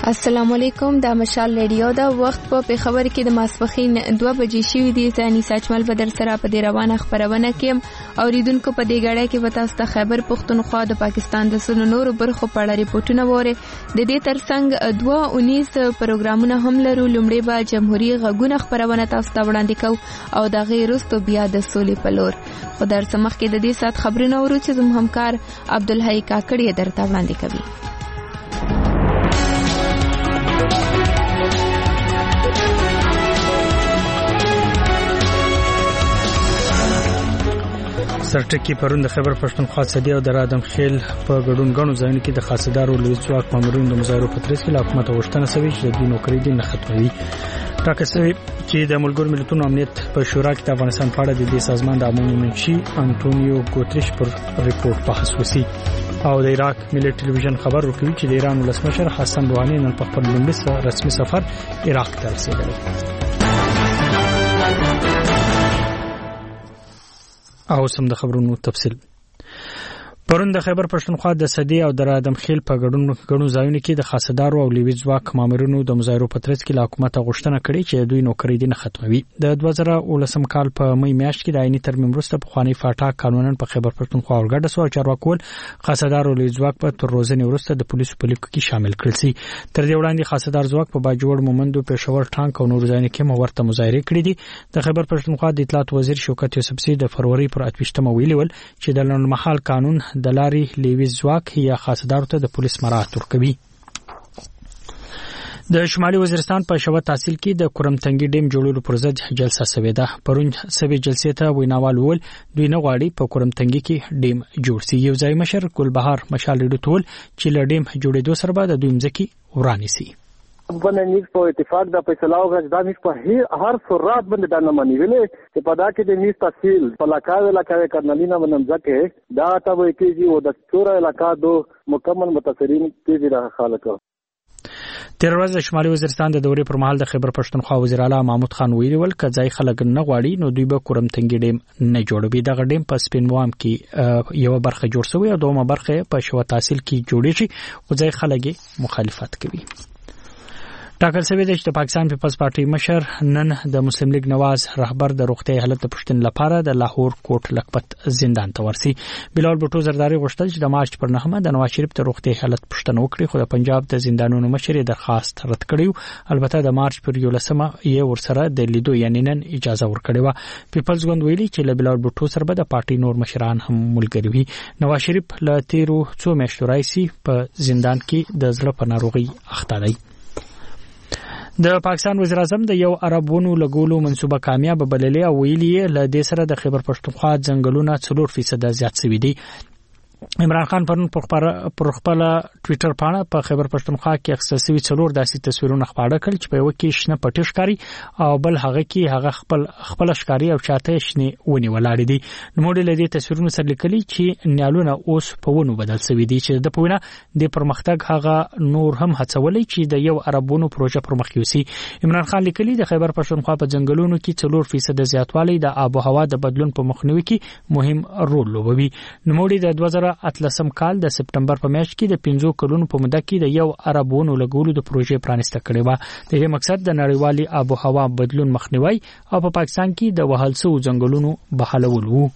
السلام علیکم. دا مشال ریډیو دا وخت په خبر کې د ماسپخین 2 بجې شوې دي. ځاني ساجمل بدر سره په دې روانه خبرونه کې اوریدونکو په دې غړې کې وتا ست خیبر پختونخوا د پاکستان د سونو نور برخو په اړه ریپورتونه وره. د دې ترڅنګ 219 پروګرامونه هم لرو. لومړی به جمهوریت غږونه خبرونه تاسو ته وړاندې کوو او د غیرستو بیا د سولې په لور. خدای سمخ کې د دې سات خبرونه ورو چې زموږ همکار عبدالحی کاکړی درته وړاندې کوي. سرټکی پرون د خیبر پښتونخوا صدی او د ادم خیل په ګډون غنو ځایونو کې د خاصدارو لوی ځواک مامورین د مظاهرو په ترڅ کې له حکومت غوښتنه شوې چې د نوکری دین ختموي. ټاکل شوی چې د ملګرو ملتونو امنیت په شورا کې د افغانستان په اړه د دې سازمان د عمومي منشي انټونیو ګوتریش پر ریپورت بحث وسی او د عراق ملي ټلویزیون خبر ورکوي چې د ایران ولسمشر حسن روحاني نن په خپل لومړي رسمي سفر عراق ته رسیدلی. او سم د خبرونو تفصیل. پرون د خیبر پښتونخوا د صدی او د ادم خیل په ګډون ځایونو کې د خاصدارو او لوی ځواک مامورینو د مظاهرو په ترڅ کې له حکومت غوښتنه کړې چې دوی نوکری دین ختموي. د 2019 کال په می میاشت کې د عیني ترمیم وروسته په خواني فاټا قانونن په خیبر پښتونخوا ورګډه سو چارواکول خاصدارو لوی ځواک په تر روزنې وروسته د پولیسو په لیکو کې شامل کړل سي. تر دې وړاندې خاصدار ځواک په باجوړ مومندو پېښور ټانک او نور ځایونو کې مورته مظاهره کړې دي. د خیبر پښتونخوا د اطلاعات وزیر شوکت یوسفزي د فروری پر 28 ویلي ول چې د لنډمحال قانون د لارې وی ځواک یا خاصدارو ته د پولیس مراعات ورکوي. د شمالي وزیرستان په شوه تحصیل کې د کورمتنګي ډیم جوړولو پر ضد جلسه شوې ده. پرون سوي جلسې ته ویناوال ول دوی نه غواړي په کورمتنګي کې ډیم جوړ شي. یو ځای مشر ګلبهار مشال ریډو تول چې ل ډیم جوړېدو سره به د دوی مځکي وراني سي. بننیک په اتفاق د فیصله وکړ دا نش په هر سرعت باندې دا نه مني ویلې چې په دا کې د نیس تحصیل په علاقه کرنلینا منځکه دا ته وایي چې و د څوره علاقه دو مکمل متاثرین کې د خلکو. تیر ورځ د شمالي وزیرستان د دورې پر مهال د خیبر پښتونخوا وزیر اعلی محمود خان ویلي ول کځای خلک نه غواړي نو دوی به کورمتنګي ډیم نه جوړوي. دغه ډیم په سپینوام کې یو برخه جوړ شوی او دومره برخه په شوه تحصیل کې جوړی شي او ځای خلک مخالفت کوي. ټاکل شوی دی چې د پاکستان پیپلز پارټي مشر نن د مسلم لیگ نواز رهبر د روغتي حالت پښتن لپاره د لاهور کوټ لکپت زندان ته ورسي. بلال بوټو زرداری غوښتل چې د مارچ پر 9 د نواز شریف د روغتي حالت پښتنه وکړي خو د پنجاب د زندانونو مشر درخواست رد کړیو. البته د مارچ پر 11 یې ورسره د لیدو یعنی نن اجازه ورکړې و. پیپلز ګوند ویلي چې له بلال بوټو سره به د پارټي نور مشران هم ملګری وي. نواز شریف له تیرو 2 میاشتو راځي په زندان کې د زړه په ناروغي اخته دی. د پاکستان وزیر اعظم د یو عربونو لګولو منصوبه کامیاب بللې او ویلي له دې سره د خیبر پښتونخوا ځنګلونه 4% زیات شوي دي. عمران خان پرون پر خپل ټوئیټر باندې په خیبر پښتونخوا کې اختصاصي 4 داسې تصویرونه خپاره کړل چې په یو کې شنه پټ ښکاری او بل هغه کې هغه خپل ښکاری او چاته شنه ونی ولاړ دي. نو موږ له دې تصویرونو سره لیکلي چې نیالونه اوس په ونو بدل شوي دي چې د پوینه د پرمختګ هغه نور هم هڅولې چې د یو عربونو پروژه پرمخ یوسي. عمران خان لیکلي د خیبر پښتونخوا په ځنګلونو کې 4% زیاتوالی د آب او هوا د بدلون په مخنیوي کې مهم رول لوبوي. نو موږ د 2018 کال د سپټمبر په میاشت کې د 5 کلونو په موده کې د یو عربونو لګولو د پروژې پرانسته کړې و. د دې مقصد د نړیوالي آب او هوا بدلون مخنیوي او په پاکستان کې د وهل شوو ځنګلونو بحالول وو.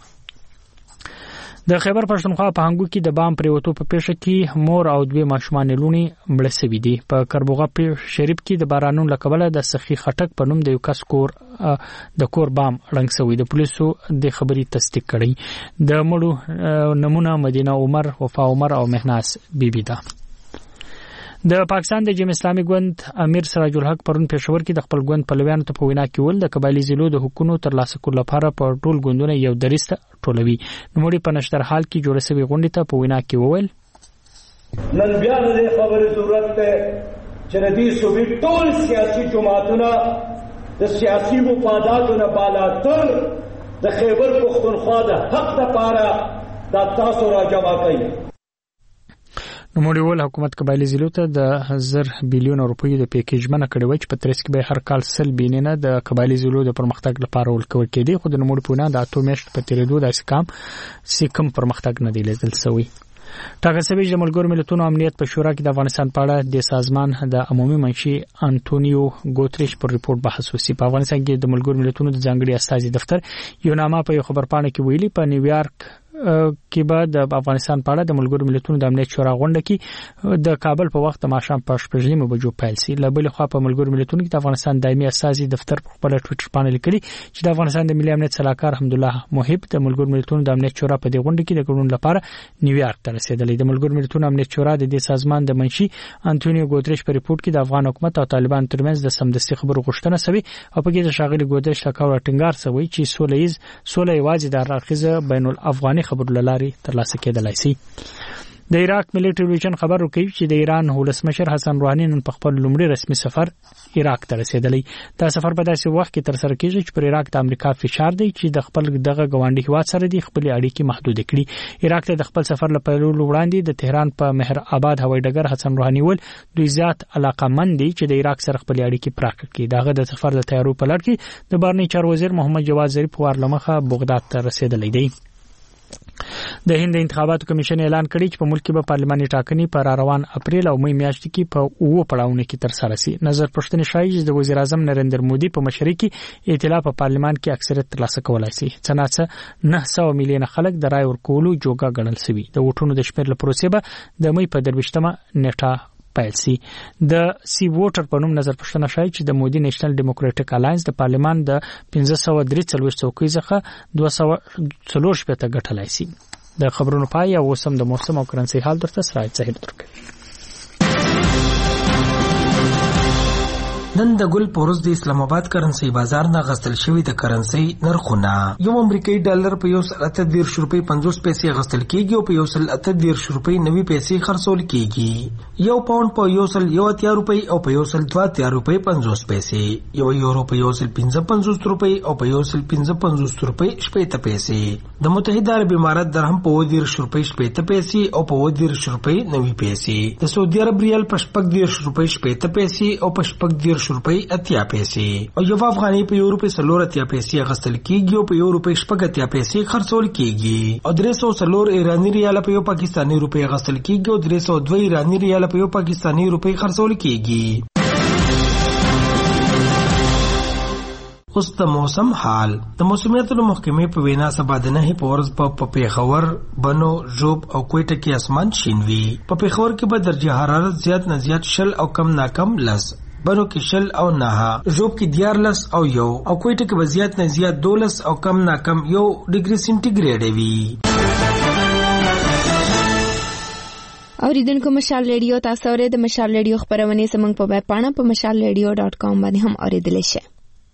د خیبر پښتونخوا په هنګو کې د بام پریوتو په پیښه کې مور او دوی ماشومان لونی مړ شوي دي. په کربوغه شریف کې د بارانونو لکبله د سخی خټک په نوم د یو کس د کور بام رنګ شوی. د پولیسو د خبري تصدیق کړي. د مړو نمونه مدینه عمر، وفا عمر او مهناز بیبي ده. د پاکستان د جمهوریت اسلامي ګوند امیر سراج الحق پرون پېښور کې د خپل ګوند پلویانو ته په وینا کې ول د قبایلی ضلعو د حقوقو ترلاسه کولو لپاره په ټول ګوندونه یو دریسته ټولوي. نو موږ په نشتر حال کې جوړ شوی غونډې ته په وینا کې وویل نن بیا د خبرې ضرورت ته چې د دې صوبې ټول سیاسي جماعتونه د سیاسي مفاداتو نه بالاتر د خیبر پښتونخوا د حق لپاره د تاسو راجمع کوي. نو موږ ول حکومت قبایلی ضلعو ته د 1000 بلیون روپیو د پیکیج منه کړی و چې په ترڅ کې به هر کال 100 بینه د قبایلی ضلعو د پرمختګ لپاره ورکول کېدی. خو د نموړ په نه د اتو میاشت په تیریدو د اسکام سیکم پرمختګ نه دی لیدل شوی. ټاکل شوی د ملګرو ملتونو امنیت په شورا کې د افغانستان په اړه د سازمان د عمومي منشي انټونیو ګوتریش پر ریپورت بحث وسی. په افغانستان کې د ملګرو ملتونو د ځانګړي استازي دفتر یو نامه په خبرپاڼه کې ویلي په نیویارک کې به د افغانستان په اړه د ملګرو ملتونو د امنیت شورا غونډه کې د کابل په وخت د ماښام په 8:30 بجو پیل شي. له بل خوا په ملګرو ملتونو کې د افغانستان دایمي استازي دفتر په خپل ټویټر باندې لیکلي چې د افغانستان د ملي امنیت صلاحکار حمدالله محب د ملګرو ملتونو د امنیت شورا په دې غونډه کې د ګډون لپاره نیویارک ته رسیدلی. د ملګرو ملتونو امنیت شورا د دې سازمان د منشي انټونیو ګوتریش په ریپورت کې د افغان حکومت او طالبان ترمنځ د سمدستي خبرو غوښتنه شوی او په کې د شاغلي ګوتریش لکاو ټینګار شوی چې سوله یوازې د راخیزه بین الافغاني خبرو لاري ترلاسه کېدلای شي. د عراق ملي ټلویزیون خبر ورکوي چې د ایران ولسمشر حسن روحاني نن په خپل لومړي رسمي سفر عراق ته رسیدلی. دا سفر په داسې وخت کې تر سره کیږي چې پر عراق د امریکا فشار دی چې د خپل دغه ګاونډي هیواد سره د خپل اړیکې محدود کړي. عراق ته د خپل سفر لپاره وړاندې د تهران په مهر آباد هوایي ډګر حسن روحاني ول دوی زیات علاقمند دي چې د عراق سره خپل اړیکې پراخ کړي. دغه د سفر د تیارو په لړ کې د بهرنی چارو وزیر محمد جواد ظریف ورلمخه بغداد ته رسیدلی دی. د هند انتخاباتو کمیشن اعلان کړی چې په ملک کې به پارلماني ټاکنې په روان اپریل او مې میاشتې کې په 9 پړاوونو کې تر سره شي. نظر پښتنې شایي چې د وزیر اعظم نریندر مودي په مشرۍ کې ائتلاف په پارلمان کې اکثریت ترلاسه کولای شي. څنګه 900 میلیون خلک د رای ورکولو جوګه ګڼل شوی. د ووټونو د شمېر لپاره پروسه به د مې په 23مه نیټه پیل شي. د سی ووټر په نوم نظر پښتنه شایي چې د مودي نېشنل ډیموکراټک الاینس د پارلمان د 1543 څوکۍ څخه 240 ګټلای شي. د خبرونو پای او وسم د موسم او کرنسي حال درته سره ظاهر درکوي. نن د ګل پورز د اسلام آباد کرنسي بازار نه غستل شوی د کرنسي نرخونه. یو امریکایي ډالر په 1.80 روپۍ 50 پیسې غستل کیږي او په 1.80 روپۍ 90 پیسې خرڅول کیږي. یو پاوند په 1.80 روپۍ او په 1.80 روپۍ 50 پیسې. یو یورو په 1.55 روپۍ او په 1.55 روپۍ 70 پیسې. د متحده عرب امارات درهم په 1.10 روپۍ 70 پیسې او په 1.10 روپۍ 90 پیسې. د سعودي عرب ریال په 10 روپۍ 70 پیسې او په 10 روپۍ 80 پیسې. او یو افغاني په یو روپۍ 80 پیسې غستل کیږي او په یو روپۍ 80 پیسې خرڅول کیږي. او 304 ایرانی ریال په یو پاکستاني روپۍ غستل کیږي او 302 ایرانی ریال په یو پاکستاني روپۍ خرڅول کیږي. اوس د موسم حال. د موسمیاتو محکمې په وینا سبا د نه په ورځ په پیښور، بنو، ژوب او کوټه کې اسمان شین وي. په پیښور کې به درجه حرارت زیات نه زیات 0 او کم نه کم 10، بنو کې 0 او 9، ژوب کې 14 او 1 او کوټه کې به زیات نه زیات 12 او کم نه کم 1 ډیګري سنټیګریډ وي. اوریدونکو مشال ریډیو تاسو اورئ. د مشال ریډیو خبرونه زموږ په ویب پاڼه په mashalradio.com باندې هم اوریدلی شئ.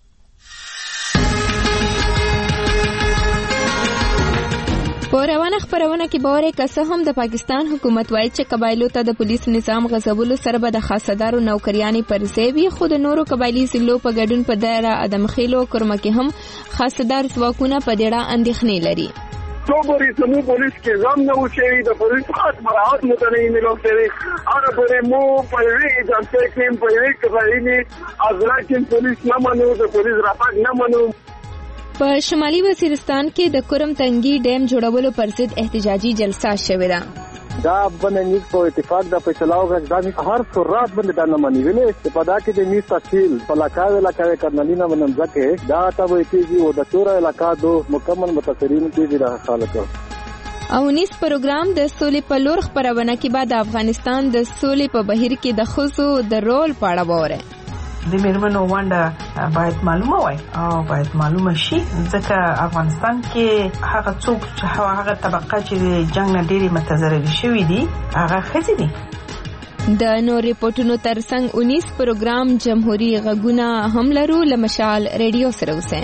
په روانه خبرونه کې باورې که هم د پاکستان حکومت وایي چې قبایلو ته د پولیس نظام غځولو سره به د خاصدارو نوکریانې پرځای وي، خو د نورو قبایلي ضلعو په ګډون په دایره ادمخیلو کرمه کې هم خاصدار ځواکونه په دې اړه اندېښنې لري. تو بری سمو پولیس کے غم نہ ہوشی د پولیس خاص مراحت متنی ملو تیرے اور بڑے مو پہلے جانتے کہ پہلے قبائلی نے ازرا کے پولیس نہ منو د پولیس راپاک نہ منو. په شمالي وزیرستان کې د کرم تنګي ډیم جوړولو پر ضد احتجاجي جلسه شوې ده. دا باندې په اتفاق د فیصله وکړه چې هر سرات باندې د نمانی ویلې چې په دا کې د میس تحصیل په علاقې کرنلینا باندې ځکه دا ته وایي چې و د تور علاقې دو مکمل متاثرین کې د خلکو او 19 پروګرام د سولې په لور خبرونه کې بعد افغانستان د سولې په بهیر کې د خصو د رول په اړه وره. د میرمنو ونډه باید معلومه وای او باید معلومه شي، ځکه افغانستان کې هغه څوک چې هغه طبقه چې د جنگ نه ډېری متضرر شوي دي هغه ښځې دي. د نور ریپورتونو ترڅنګ 19 پروګرام جمهوریت غږونه هم لرو. له مشال ریډیو سره اوسئ.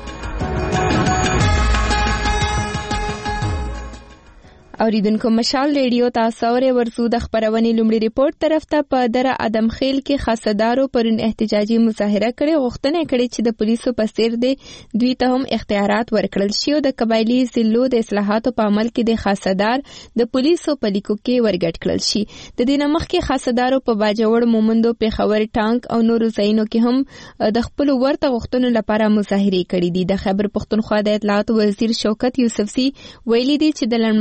اوریدونکو مشال ریډیو تاسو اورئ. ورسو د خبرونې لومړی ریپورت طرف ته په دره ادم خیل کې خاصدارو پرون احتجاجي مظاهره کړې، غوښتنه کړې چې د پولیسو په څیر دی دوی ته هم اختیارات ورکړل شي او د قبایلی ضلعو د اصلاحاتو په عمل کې د خاصدار د پولیسو په لیکو کې ورګډ کړل شي. د دې نه مخکې خاصدارو په باجوړ، مومندو، پیښور، ټانک او نورو ځایونو کې هم د خپل ورته غوښتنو لپاره مظاهره کړې دي. د خیبر پښتونخوا د اطلاعات وزیر شوکت یوسفزي ویلي دي چې د لنډمهاله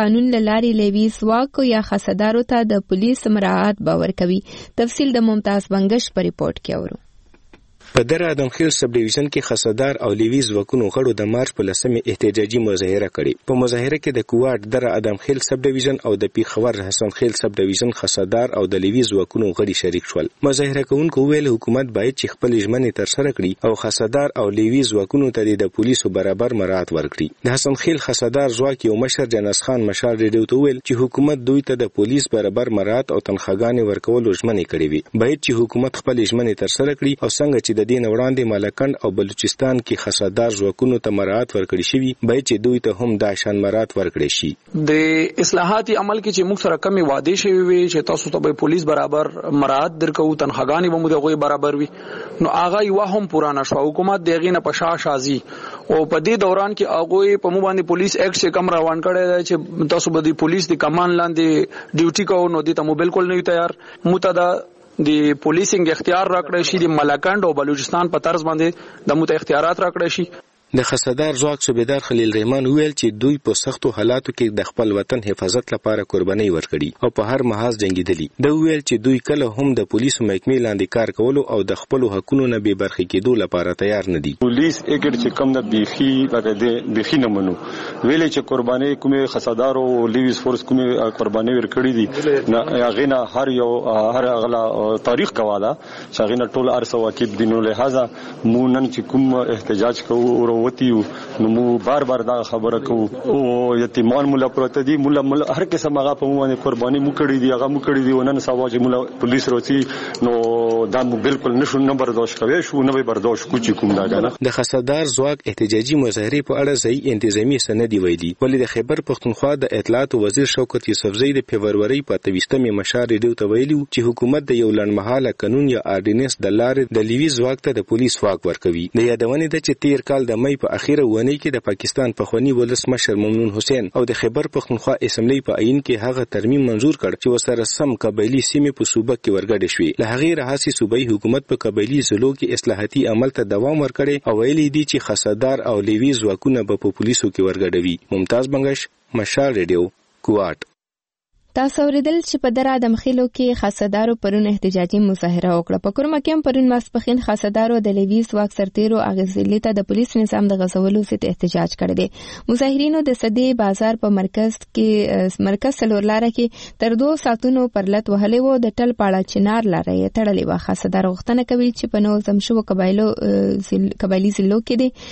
قانون لاري لیویز واک یا خصدارو ته د پولیس مراعات باور کوي. تفصیل د ممتاز بنگش په ریپورت کې اورو. په در ادمخیل سب ډیویژن کې خصدار او لیویز وکونو غړو د مارچ په 10 احتجاجي مظاهره کړې. په مظاهره کې د کوواټ در ادمخیل سب ډیویژن او د پیښور حسن خیل سب ډیویژن خصدار او د لیویز وکونو غړي شریک شول. مظاهره کوونکو ویل حکومت باید چې خپل ژمنې تر سره کړي او خصدار او لیویز وکونو ته د پولیسو برابر مراعات ورکړي. د حسن خیل خصدار ځواک یو مشر جناس خان مشال ریډیو ته ویل چې حکومت دوی ته د پولیس برابر مراعات او تنخواګانې ورکول ژمنې کړې وي. باید چې حکومت خپل ژمنې تر سره کړي او څنګه چې د دین وړاندې ملکند او بلوچستان کې خصدار ځواکونو ته مراعات ورکړي شي باید چې دوی ته هم دا شان مراعات ورکړي شي. د اصلاحاتي عمل کې چې موږ سره کمی وعده شوی وي چې تاسو ته به پولیس برابر مراعات درکو تنخواګانې به موږ غوي برابر وي نو هغه یو هم پرانا شو. حکومت دغه نه پشاشازي او په دې دوران کې هغه په مو باندې پولیس ایکټ څخه کم روان کړی چې تاسو به د پولیس د کمان لاندې ډیوټي کوو نو دې ته مو بالکل نه تیار متدا د پولیسینګ اختیار راکړی شي د ملکند او بلوچستان په طرز باندې د مت اختیارات راکړی شي. د خصدار ځواک صوبیدار خلیل رحمان ویل چې دوی په سختو حالاتو کې د خپل وطن حفاظت لپاره قرباني ورکړي او په هر محاذ جنگیدلی. د ویل چې دوی کله هم د پولیسو محکمې لاندې کار کولو او د خپل حقوقو نه بې برخې کېدو لپاره تیار نه دي. پولیس اګر چې کم د بيخي نه منو ویل چې قرباني کومه خصدار او لیویز فورس کومه قرباني ورکړي دي نه غینا هر اغلا تاریخ کواله چې غینا ټول ارسه واقع دینو لہذا مونن چې کوم احتجاج کوو وتیو نو مو بار دا خبره کوو او یتیمان مولا پروت دي مولا هر قسم هغه په باندې قرباني مو کړی دی هغه مو کړی دی ونن سواج مولا پولیس روتي نو دا بالکل نشو نه برداشت کوي شو نه برداشت کوچ کوم دا غنه. د خصدار ځواک احتجاجي مظاهره په اړه ځای انتظامی سند ویلي ولې د خیبر پختونخوا د اطلاعات وزیر شوکت یوسفزئی د فبرवरी په 23 مشار ریډیو ته ویلي چې حکومت د یو لړمحاله قانون یا آرډیننس د لارې د لیوی ځواک ته د پولیس واک ورکوي. د یادونه ده چې تیر کال د مې په اخیره ونی کې د پاکستان پخوانی ولسمشر ممنون حسین او د خیبر پختونخوا اسمبلی په عین کې هغه ترمیم منزور کړ چې وسره سم قبایلی سیمې په صوبه کې ورګډ شوې. له هغه راهسي صوبایي حکومت په قبایلی ضلعو کې اصلاحاتي عمل ته دوام ورکړي او ویلي دي چې خصدار او لیوی ځواکونه په پولیسو کې ورګډوي. ممتاز بنگش، مشال ریډیو، کوواټ. تاسو ورېدل چې په در ادمخیلو کې خاصدارو پرون احتجاجي مظاهره وکړه. په کورما کې پرون ماسپخین خاصدارو د لیویز واک سرتیرو اغیزلې ته د پولیس نظام د غزولو ضد احتجاج کړی دی. مظاهرینو د صدې بازار په مرکز سلورلاره کې تر 2 ساعتونو پرلت وهلې وو. د ټل پاړه چنار لارې تړلې وه. خاصدار غوښتنه کوي چې په نو زمشو قبایلی ضلعو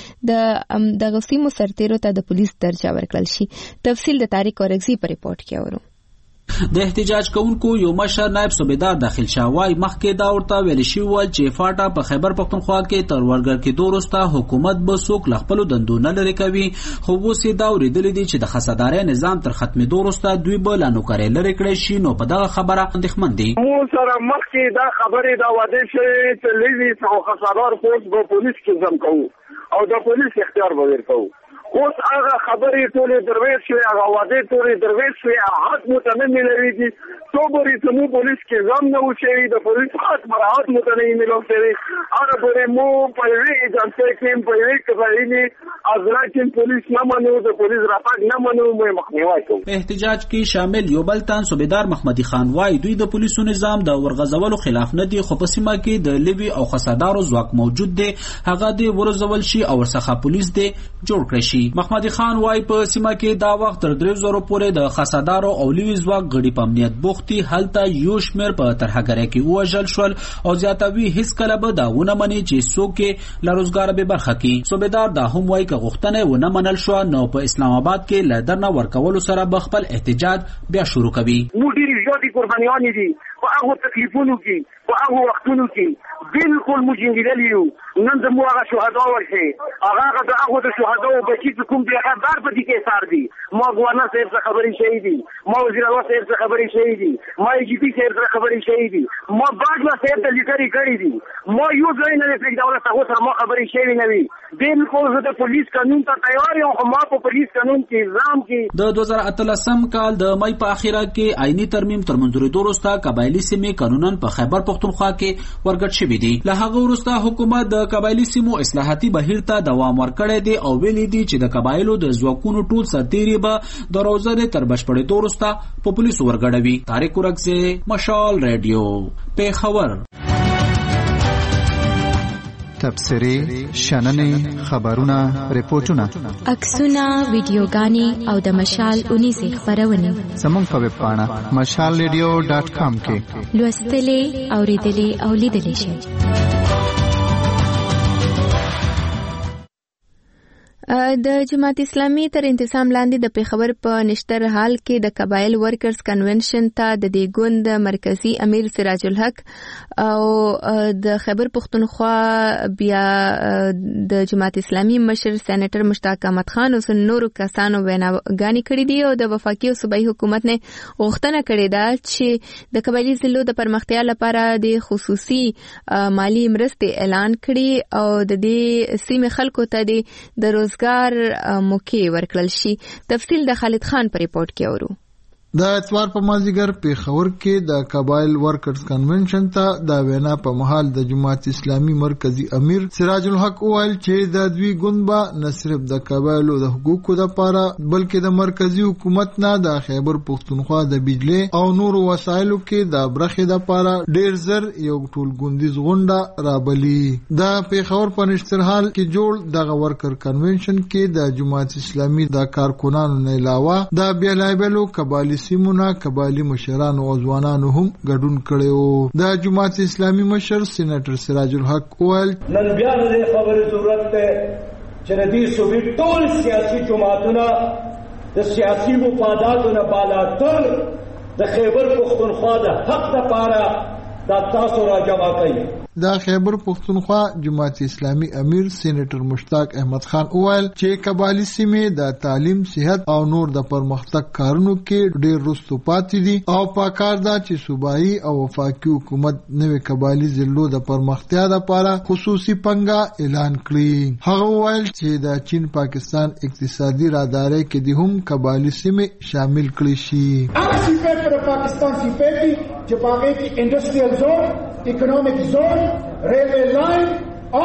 کې د غسیمو سرتیرو ته د پولیس درجه ورکړل شي. تفصیل د طارق اورګزی په ریپورت کې اورو. د احتجاج کوونکو یو مشر نائب صوبیدار داخل شاوای مخکې دا ورته ویل شي چې فاټا په خیبر پختونخوا کې تر ورګر کې دورسته حکومت به څوک خپل دندو نه لري کوي خو وسې دا ورېدل دي چې د خصداري نظام تر ختمې دورسته دوی به لا نوکري لري کړی شي. نو په دغه خبره اندېښمن دي. مو سره مخکې دا خبره دا واده شوی چې لیویز او خصدار فورس به پولیس کې ځم کوو او د پولیس اختیار به ورکوو. اوس هغه خبرې ټولې درویش شوې هغه وعدې ټولې درویش شوې حق مو ته نه میلوېږي څو پورې چې مو پولیس کې ځم نه و شوي د پولیس حق مراعات مو ته نه یې میلو شوي هغه پورې مو په یوې اجنسۍ کې په یوې قبایلي اضلاع کې پولیس نه منو د پولیس راتګ نه منو مو یې مخنیوی کوو. احتجاج کې شامل یو بل تن صوبیدار محمدي خان وایي دوی د پولیسو نظام د ورغځولو خلاف نه دي خو په سیمه کې د لیوی او خصدارو ځواک موجود دی هغه دی ورزول شي او ورڅخه پولیس دی جوړ کړی شي. محمدي خان وای په سیمه کې دا وخت تر 3000 پورې د خصدارو او لیوی ځواک غړي په امنیت بوختي هلته یو شمیر په ترهګری کې وژل شول او زیاتوي هیڅ کله به دا ونه مني چې څوک له روزګار به برخه کړي. صوبیدار دا هم وای چې غوښتنه ونه منل شو نو په اسلام آباد کې لدرنه ورکول سره به خپل احتجاج بیا شروع کوي. مو ډیری ژوندۍ قربانیان دي په هغه تکلیفونو کې په هغه وختونو کې بالکل مجنګیدل یو نن زموږ هغه شهدا ورشي هغه د هغه د شهدا او بچی کوم دی خبر په دې کې سار دي ما غواړم چې خبرې شي دي ما وزیر الله صاحب خبرې شي دي ما جی پی صاحب خبرې شي دي ما باجوا صاحب د لیکري کړی دي ما یو ځای نه فکر دولت هغه سره ما خبرې شي نه وي بالکل زه د پولیس قانون ته تیار یم خو ما په پولیس قانون کې نظام کې د 2013 کال د مې په اخیره کې آئینی ترمیم تر منځوري دورسته قبایلی سیمې قانونن په خیبر پختونخوا کې ورګډ شوی شوې دي. له هغه وروسته حکومت د قبایلی سیمو اصلاحاتي بهیر ته دوام ورکړی دی او ویلي دي چې د قبایلو د ځواکونو ټول سرتیري به د روزه تر بشپړېدو وروسته په پولیسو ورګډوي. طارق ورکزی، مشال ریډیو، پیښور. تبصرې، شننې، خبرونه، ریپورتونه، عکسونه، ویډیوګانې او د مشال اونیزې خپرونې زموږ په ویب پاڼه mashalradio.com کې لوستلې، اوریدلې او لیدلې شئ. د جماعت اسلامي تر انتظام لاندې د پیښور په نشتر حال کې د قبایل ورکرز کنونشن ته د دې ګوند مرکزی امیر سراج الحق او د خیبر پختونخوا بیا د جماعت اسلامي مشر سېنیټر مشتاق احمد خان او نورو کسانو ویناګانې کړې دي او د وفاقي او صوبایي حکومت نه غوښتنه کړې ده چې د قبایلی ضلعو د پرمختیا لپاره د خصوصي مالی مرستې اعلان کړي او د دې سیمې خلکو ته د روزګار موقع ورکړل شي. تفصیل د خالد خان په ریپورت کې اورو. د اتوار په مازیګر پیښور کې د قبایل ورکرز کنونشن ته د وینا په محل د جماعت اسلامي مرکزی امیر سراج الحق وویل چې د دوی ګوند به نه صرف د قبایلو د حقوقو لپاره بلکې د مرکزی حکومت نه د خیبر پختونخوا د بجلی او نورو وسایلو کې د برخې لپاره ډیر زر یو ټول ګوندیز غونډه رابلی. د پیښور په نشترحال کې جوړ دغه ورکر کنونشن کې د جماعت اسلامي د کارکونانو نه علاوه د بیلابیلو قبایلی سیمونه قبایلی مشرانو او ځوانانو هم ګډون کړي. د جماعت اسلامي مشر سېنیټر سراج الحق وویل نن بیا د خبرې ضرورت ده چې د دې صوبې ټول سیاسي جماعتونه د سیاسي مفاداتو نه بالاتر د خیبر پختونخوا د حق لپاره دا تاسو را جمع کړئ. د خیبر پختونخوا جماعت اسلامي امیر سېنیټر مشتاق احمد خان وویل چې قبایلی سیمې د تعلیم، صحت او نور د پرمختګ کارونو کې ډېر وروسته پاتې دي او پکار ده چې صوبایي او وفاقي حکومت نوې قبایلی ضلعو د پرمختیا لپاره خصوصي پنګه اعلان کړي. هغه وویل چې د چین پاکستان اقتصادي رادارۍ کې د هم قبایلی سیمې شامل کړي شي. هغه سیمې په پاکستان سیمې کې چې باغې کې انډستریال زون، اکونومیک زون، ریلوے لائن او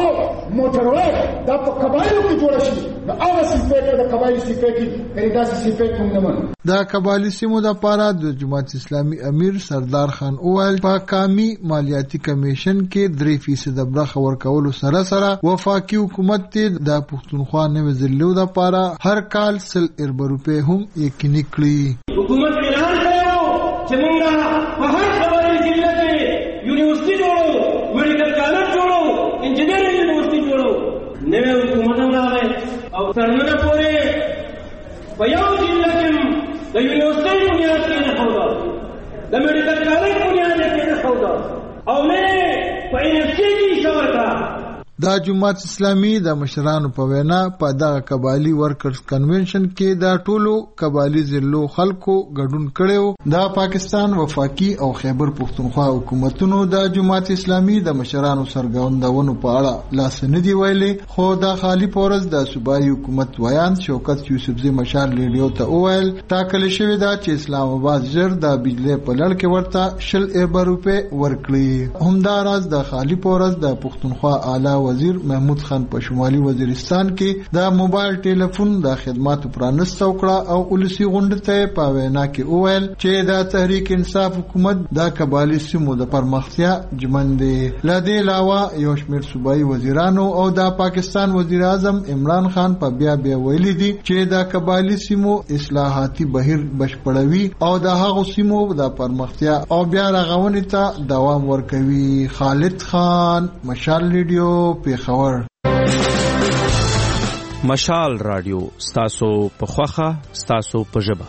موټروې دا په قبایلو کې جوړ شي. نو هغه سیمې د قبایلی سیمې کې پیدا سیمې کوم نه من د قبایلی سیمو لپاره د جماعت اسلامي امیر سردار خان اوال په قومي مالیاتي کمیشن کې 3% برخه ورکولو سره سره وفاقي حکومت ته د پښتونخوا نوې ضلعو لپاره هر کال 100 روپے هم یقیني کړی. حکومت اعلان کړو چې موږ په هر قبایلی ضلع کې یونیورسيټي جوړو، میډیکل کالج جوړو، انجینرینګ یونیورسيټي جوړو. نوې حکومت راغی او ترنه پورې په یو ضلع کې د یونیورسيټي بنیاد کې نه خودا، د میډیکل کالج بنیاد کې نه خودا او نه په انسټیټي شور کا. د جماعت اسلامي د مشرانو په وینا په دغه قبایلی ورکرز کنونشن کې د ټولو قبایلی ضلعو خلکو ګډون کړو. د پاکستان وفاقي او خیبر پختونخوا حکومتونو د جماعت اسلامي د مشرانو سرګردونو په اړه لاس نه دی ویلي، خو د خالی پورز د صوبایي حکومت ویان شوکت یوسفزي مشال ریډیو ته وویل ټاکل شوی دا چې اسلام آباد زر د بجلی په لړ کې ورته 100 روپے ورکړي. همداراز د خالی پورز د پختونخوا اعلی وزیر محمود خان په شمالي وزیرستان کې د موبایل ټلیفون د خدماتو پرانست وکړه او ولسی غونډه ته په وینا کې وویل چې د تحریک انصاف حکومت د قبایلی سیمو د پرمختیا ژمن دی. لدې علاوه یو شمېر صوبایي وزیرانو او د پاکستان وزیر اعظم عمران خان په بیا ویلي دي چې د قبایلی سیمو اصلاحاتي بهیر بشپړوي او د هغو سیمو د پرمختیا او بیا رغونې ته دوام ورکوي. خالد خان، مشال ریډیو، پیښور. مشال رادیو ستاسو په خوخه، ستاسو په ژبه.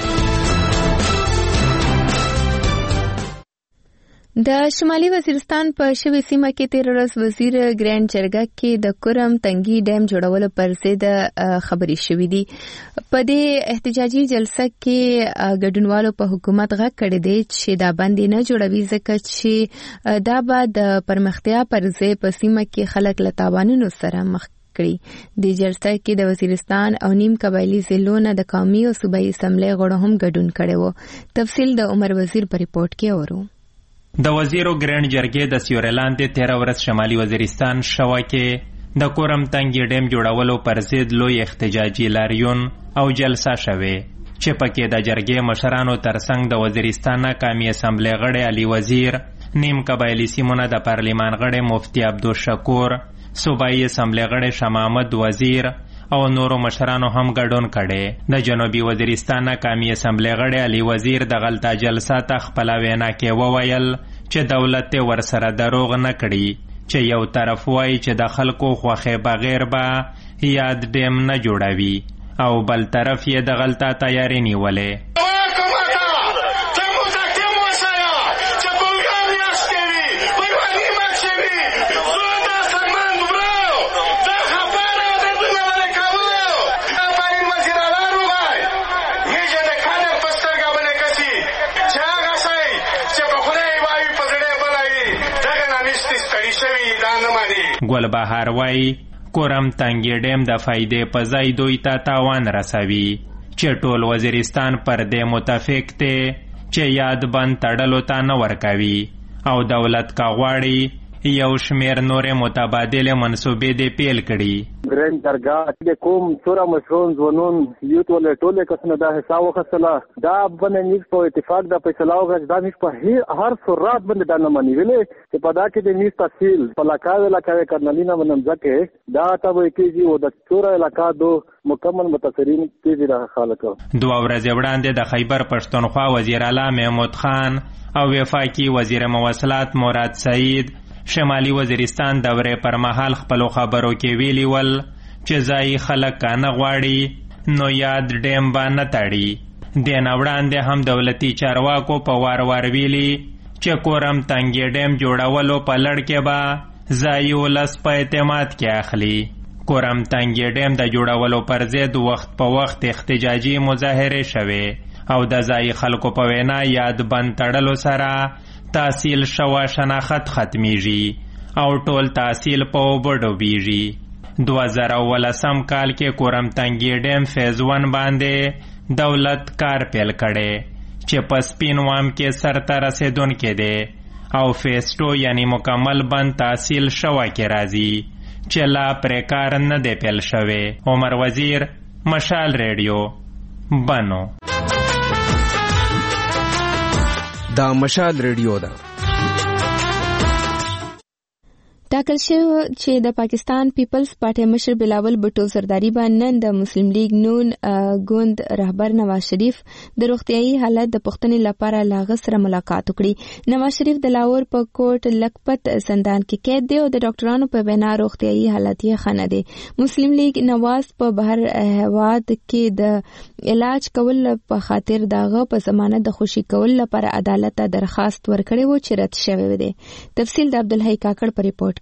د شمالي وزیرستان په شوي سیمه کې 13 ورځ وزیر ګرانډ جرګه کې د کورم تنګي ډیم جوړولو پر ضد خبرې شوې دي. په دې احتجاجي جلسه کې ګډونوالو په حکومت غږ کړی دی چې دا بندي نه جوړوي ځکه چې دا به د پرمختیا پر ضد په سیمه کې خلک له تاوانونو سره مخ کړي. د جلسه کې د وزیرستان او نیم قبایلی ضلعو نه د قومي او صوبایي اسمبلی غړو هم ګډون کړي وو. تفصیل د عمر وزیر په ریپورت کې اورو. د وزیرو ګرند جرګې د سیورلاند 13 ورځ شمالي وزیرستان شوا کې د کورم تنګي ډیم جوړولو پر ضد لوی احتجاجي لاریون او جلسه شوه چې پکې د جرګې مشرانو ترڅنګ د وزیرستان قومي اسمبلی غړی علي وزیر، نیم قبایلی سیمونه د پارلیمان غړی مفتی عبدالشکور، صوبایي اسمبلی غړی شاه محمد وزیر او نورو مشرانو هم ګډون کړي. د جنوبي وزیرستان قومي اسمبلی غړی علي وزیر د غلطه جلسه ته خپل وینا کې وویل چې دولت ورسره دروغ نه کړي چې یو طرف وایي چې د خلکو خوښه بغیر به یاد ډیم نه جوړوي او بل طرف یې د غلطه تیاری نیولې. ګلبهار وایي کورم تنګي ډیم د فایدې په ځای دوی ته تاوان رسوي چې ټول وزیرستان پر دې متفق دی چې یاد بند تړلو ته نه ورکوي او دولت کا غواړي یو شمیر نور متبادل منصوبې دې پیل کړي. ګرند درګه د کوم څوره مشرون ځوانون یوت ولې ټوله کسنه د حساب وخصله دا باندې په اتفاق د فیصله وکړ دا مش په هر صورت باندې د نه منیولې چې په دا کې د نیس تحصیل په علاقې کرنلینا منځکه دا ته وایي چې و د څوره علاقې دو مکمل متاثرین تیزی را خالق. 2 ورځې وړاندې د خیبر پښتونخوا وزیر اعلی محمود خان او وفاقي وزیر مواصلات مراد سعید شمالي وزیرستان دورې پر مهال خپل خبرو کې ویلي ول چې ځای خلک نه غواړي نو یاد ډیم باندې تړي. د نوړاندې هم دولتي چارواکو په وار ویلي چې کورم تنګي ډیم جوړولو په لړ کې به ځای ولس په اعتماد کې اخلي. کورم تنګي ډیم د جوړولو پر ضد وخت په وخت احتجاجي مظاهره شوه او د ځای خلکو په وینا یاد بند تړلو سره تحصیل شوا شناخت ختمیږي او ټول تحصیل په وبډوبیږي. 2018 کال کې کورم تنګي ډیم فیز 1 باندې دولت کار پیل کړي چې په سپینوام کې سرته رسیدونکې دی او فیز 2 یعنی مکمل بند تحصیل شوا کې راځي چې لا پرې کار نه دی پیل شوی. عمر وزیر، مشال ریډیو، بنو. دا مشال ریډیو ده. ټاکل شوی چې د پاکستان پیپلز پارټي مشر بلاول بټو زرداری باندې د مسلم لیگ نون ګوند رهبر نواز شریف د روغتيایي حالت د پښتنې لپاره لاغه سره ملاقات وکړي. نواز شریف د لاهور په کوټ لکپت زندان کې قید دی او د ډاکټرانو په بنا روغتيایي حالت یې ښه دی. مسلم لیگ نواز په بهر هواد کې د علاج کول په خاطر داغه په ضمانت د خوشي کول لپاره عدالت ته درخواست ورکړی و چې رد شوی دی. تفصیل د عبدالحی کاکړ په ریپورت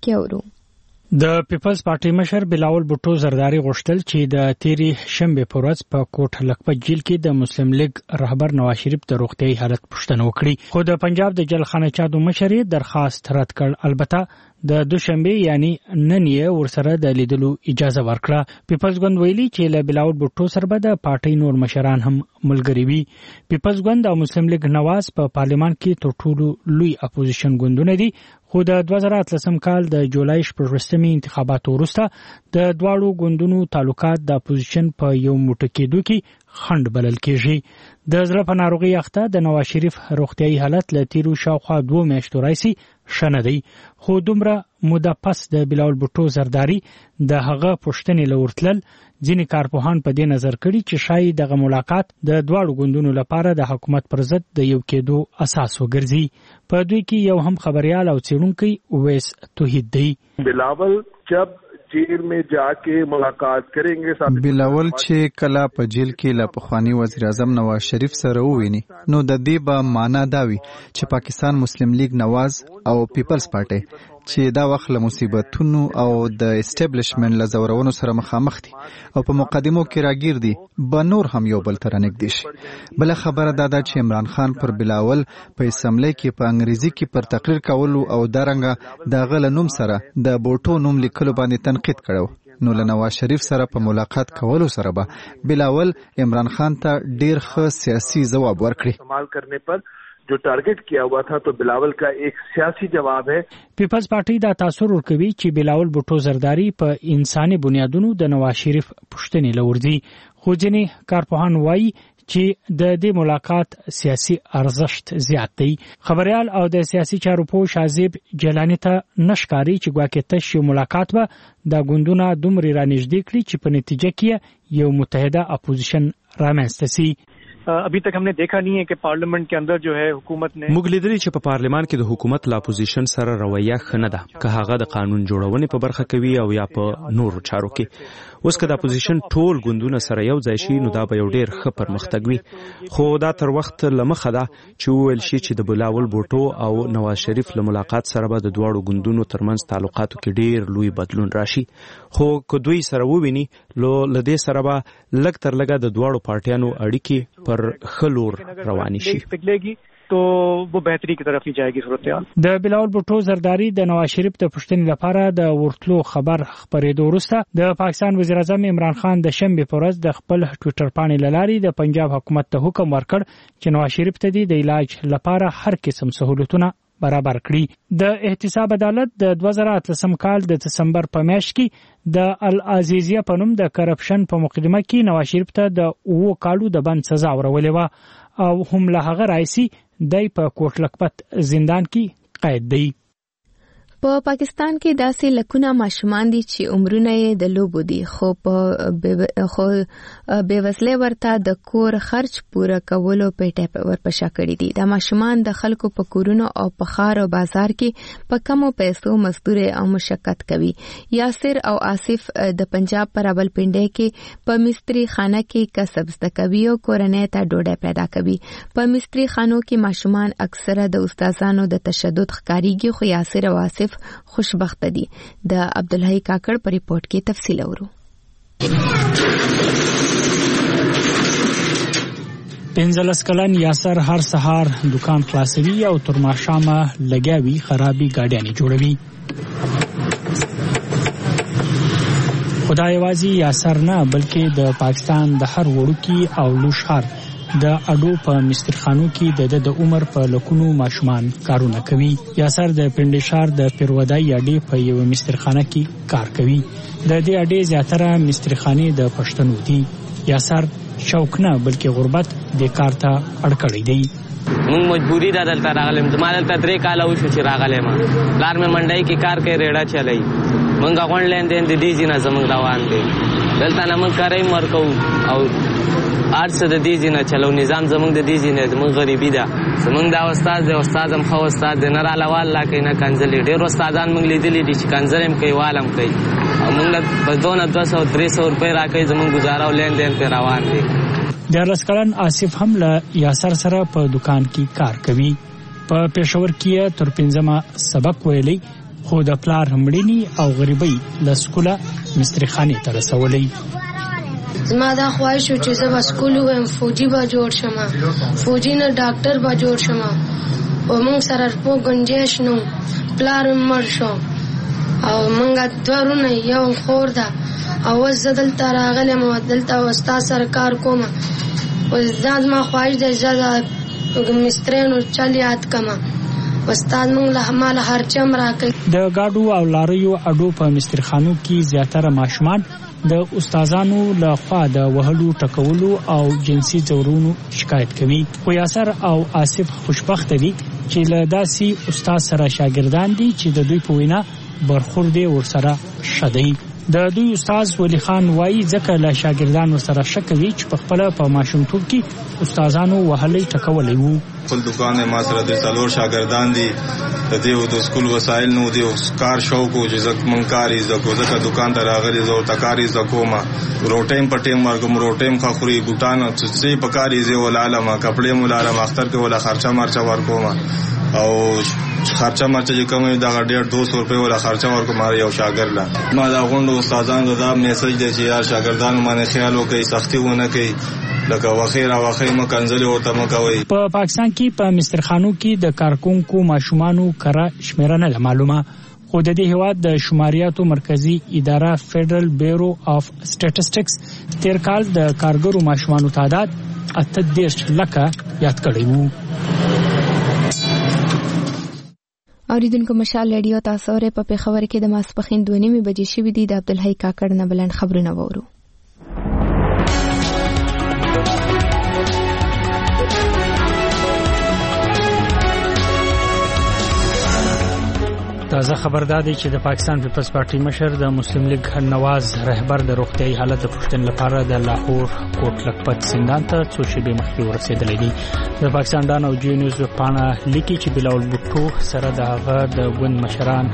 د پیپلز پارټي مشر بلاول بټو زرداری غوښتل چې د تیری شنبه په ورځ په کوټ لکپت جیل کې د مسلم لیگ رهبر نواز شریف د روغتيایي حالت پوښتنه وکړي، خو د پنجاب د جلخانه چادو مشر درخواست رد کړ. البته د دوشنبه یعنی نن یې ورسره د لیدلو اجازه ورکړه. پیپلز ګوند ویلي چې له بلاول بټو سره به د پارټي نور مشران هم ملګری وي. پیپلز ګوند او مسلم لیگ نواز په پارلیمان کې تر ټولو لوی اپوزیشن ګوندونه دي، خو د 2013 کال د جولای 14 انتخاباتو وروسته د دواړو ګوندونو تعلقات د اپوزیشن په یو موټی کېدو کې خند بلل کېږي. د زړه په ناروغي اخته د نواز شریف روغتيایي حالت له تیرو شاوخوا 2 میاشتو راځي شنه دی، خو دومره موده پس د بلاول بټو زرداری د هغه پوښتنې لورتلل ځینې کارپوهان په دې نظر کړي چې شاید دغه ملاقات د دواړو ګوندونو لپاره د حکومت پر ضد د یو کېدو اساس وګرځي. په دوی کې یو هم خبريال او څېړونکی اویس توحید دی. بلاول جب जेल में जाके मुलाकात करेंगे بلاول چې کله په جیل کې له پخوانی وزیر اعظم نواز شریف سره وویني نو د دې به معنا دا وي چې پاکستان مسلم لیگ نواز او پیپلز پارټي چې دا وخت له مصیبتونو او د اسټابلیشمنت له زورونو سره مخامخ دي او په مقدمو کې راګیر دي به نور هم یو بل تر نږدې شي. بل خبره دا ده چې عمران خان پر بلاول په اسمبلی کې په انګریزي کې پر تقریر کولو او دارنګه د غل نوم سره د بوټو نوم لیکلو باندې تنقید کړو. نو له نواز شریف سره په ملاقات کولو سره به بلاول عمران خان ته ډیر ښه سیاسي ځواب ورکړي. استعمال کرنے پر जो टारगेट किया हुआ था तो बिलावल का एक सियासी जवाब है। پیپلز پارټي دا تاثر ورکوي چې بلاول بوټو زرداری په انساني بنیادونو د نواز شریف پښتنې لوردي، خو ځینې کارپوهان وایي چې د دې ملاقات سیاسي ارزښت زیات دی. خبريال او د سیاسي چارو پوه شازیب جیلانی ته نشکاري چې ګواکې تش یو ملاقات به د ګوندونو دومره رانږدې کړي چې په نتیجه کې یو متحده اپوزیشن رامنځته شي. अभी तक हमने देखा नहीं है कि पार्लियामेंट के अंदर जो है हुकूमत ने موږ لیدلی چې په پارلمان کې د حکومت لا اپوزیشن سره رویه خنه ده که هغه د قانون جوړونې په برخه کوي او یا په نورو چارو کې. اوس که د اپوزیشن ټول ګوندونه سره یو ځای شي نو دا به یو ډیر ښه پرمختګ وي، خو دا تر وخت لمخه ده چې وویل شي چې د بلاول بوټو او نواز شریف له ملاقات سره به د دواړو ګوندونو ترمنځ تعلقاتو کې ډیر لوی بدلون راشي. خو که دوی سره وویني نو له دې سره به لږ تر لږه د دواړو پارټیانو اړیکې پر خلور رواني شي. تو وہ بهتري کی طرف جايږي صورتحال. د بلاول بوټو زرداری د نواز شریف د پښتنې لپاره د ورتلو خبر خبرېدو وروسته د پاکستان وزیر اعظم عمران خان د شنبه په ورځ د خپل ټوئیټر باندې لاري د پنجاب حکومت ته حکم ورکړ چې نواز شریف ته د علاج لپاره هر قسم سہولتونه برابر کړي. د احتساب عدالت د 2018 کال د دسمبر په میاشت کې د العزیزیه په نوم د کرپشن په مقدمه کې نواز شریف ته د 2 کالو د بند سزا ورولې و او هم له هغه راځي دای په کوټ لکپت زندان کې قید دی. په پاکستان کې داسې لکونه ماشومان دي چې عمرونه یې د لوبو دي، خو بېوزلۍ ورته د کور خرچ پوره کولو پیټه ورپشا کړي دي. دا ماشومان د خلکو په کورونو او په ښار او بازار کې په کمو پیسو مزدوري او مشقت کوي. یاسر او آصف د پنجاب پر راولپنډۍ کې په مستری خانه کې کسب زده کوي او کورنۍ ته ډوډۍ پیدا کوي. په مستری خانو کې ماشومان اکثره د استادانو د تشدد ښکاریږي، خو یاسر او آصف خوشبخت دي. د عبدالحی کاکړ په ریپورت کې تفصیل اورو. 15 کلن یاسر هر سهار دکان خلاصوي او تر ماښامه لګیاوي خرابي گاډیانې جوړوي. خدای یوازې یاسر نه بلکې د پاکستان د هر وړوکي او لوی ښار د اډو په مسترخانو کې د عمر په لکونو ماشومان کارونه کوي. یاسر د پنډي ښار د پیرودای اډې په یو مسترخانه کې کار کوي. د دې اډې زیاتره مسترخانې د پښتنو دي. یاسر شوق نه بلکې غربت د کار ته اړ کړی دی. مونږ مجبوری ده دلته راغلم، زما دلته 3 کاله وشو چې راغلم. پلار مې منډۍ کې کار کوي، ریډه چلای. مونږ غونډ لیندین د دې ځینه زمونږ روان دي. دلته نه مونږ کارای مرکو او ارڅ د دې ځینه چلو نظام زمونږ د دې ځینه زمونږ غریبي ده. زمونږ دا استاد دی، استاد هم خو استاد دی، نه رالوال لا کوي نه کنځلې. ډېر استادان مونږ لیدلي دي چې کنځل هم کوي، والم کوي. مونږ په 200-300 روپۍ راکوي، زمونږ گزاره او لین دین په روان دي. د 10 کلن آصف هم له یاسر سره په دکان کې کار کوي. په پېښور کې تر 15 سبق ویلي، خو د پلار مړینې او غریبۍ له سکوله مسترخانې ته رسولی. زما دا خواهش و چې زه به سکول ووایم، فوجي به جوړ شم، فوجي نه ډاکټر به جوړ شم. او موږ سره په گنجائش نو پلار مړ شو او موږ 2 ورونه یو خور ده. او زه دلته راغلم او دلته استاد سره کار کوم. او زما خواهش ده چې زه مسترینو چل یاد کړم. استاد موږ له مال هرچم راکړي. د گاډو او لاریو اډو په مسترخانو کې زیاتره ماشومان د استادانو له خوا د وهلو ټکولو او جنسي ځورونو شکایت کوي. خو یاسر او آصف خوشبخت دي چې له داسې استاد سره شاګردان دي چې د دوی په وینا برخورد ورسره شدي. د دوی استاد ولی خان وایي ځکه له شاګردانو سره شکوي چې په خپل په ماشومتوب کې استادانو وهلې ټکولې وو. خپل دکان ما سره د 4 شاګردان دي. د دې د سکول وسایل نو دی کار شوق او چې من کاری زکه دکان ته راغلي زو تکاری زکوما روټیم پټیم ورګم روټیم خوري بوتان چې په کاری زی ولالما کپڑے مولارم اختر کې ولا خرچه مرچه ورکوما او خرچه مرچه چې کوم دا 150 روپے ولا خرچه ورکوم یو شاګرد لا. ما دا غونډو استادانو دا میسج دی چې یار شاګردانو باندې خیال وکړي، سختي ونه کوي، لکه وخیره وخیمه کنځلې ورته مکوي. په پاکستان کې په مسترخانو کې د کارکونکو ماشومانو کره شمیره نه معلومه، خو د دې هیواد د شماریاتو مرکزی اداره فیډرل بیورو اف سټیټسټکس تیر کال د کارګرو ماشومانو تعداد 38 لکه یاد کړی وو. اوریدونکو مشال رادیو تاسو اورئ په پیښور کې د ماسپخین 2:30 بجې شوې دي. د عبدالحی کاکړ نه بلند خبرونه وورو. تازه خبردار دی چې د پاکستان پیپلز پارټي مشر د مسلم لیگ نواز رهبر د روغتیايي حالت د پوښتنې لپاره د لاهور کوټ لکپت زندان ته څو شېبې مخکې ورسېدلی دی. د پاکستان ډان او جی نیوز پاڼه لیکي چې بلاول بوټو سره د هغه د ګوند مشران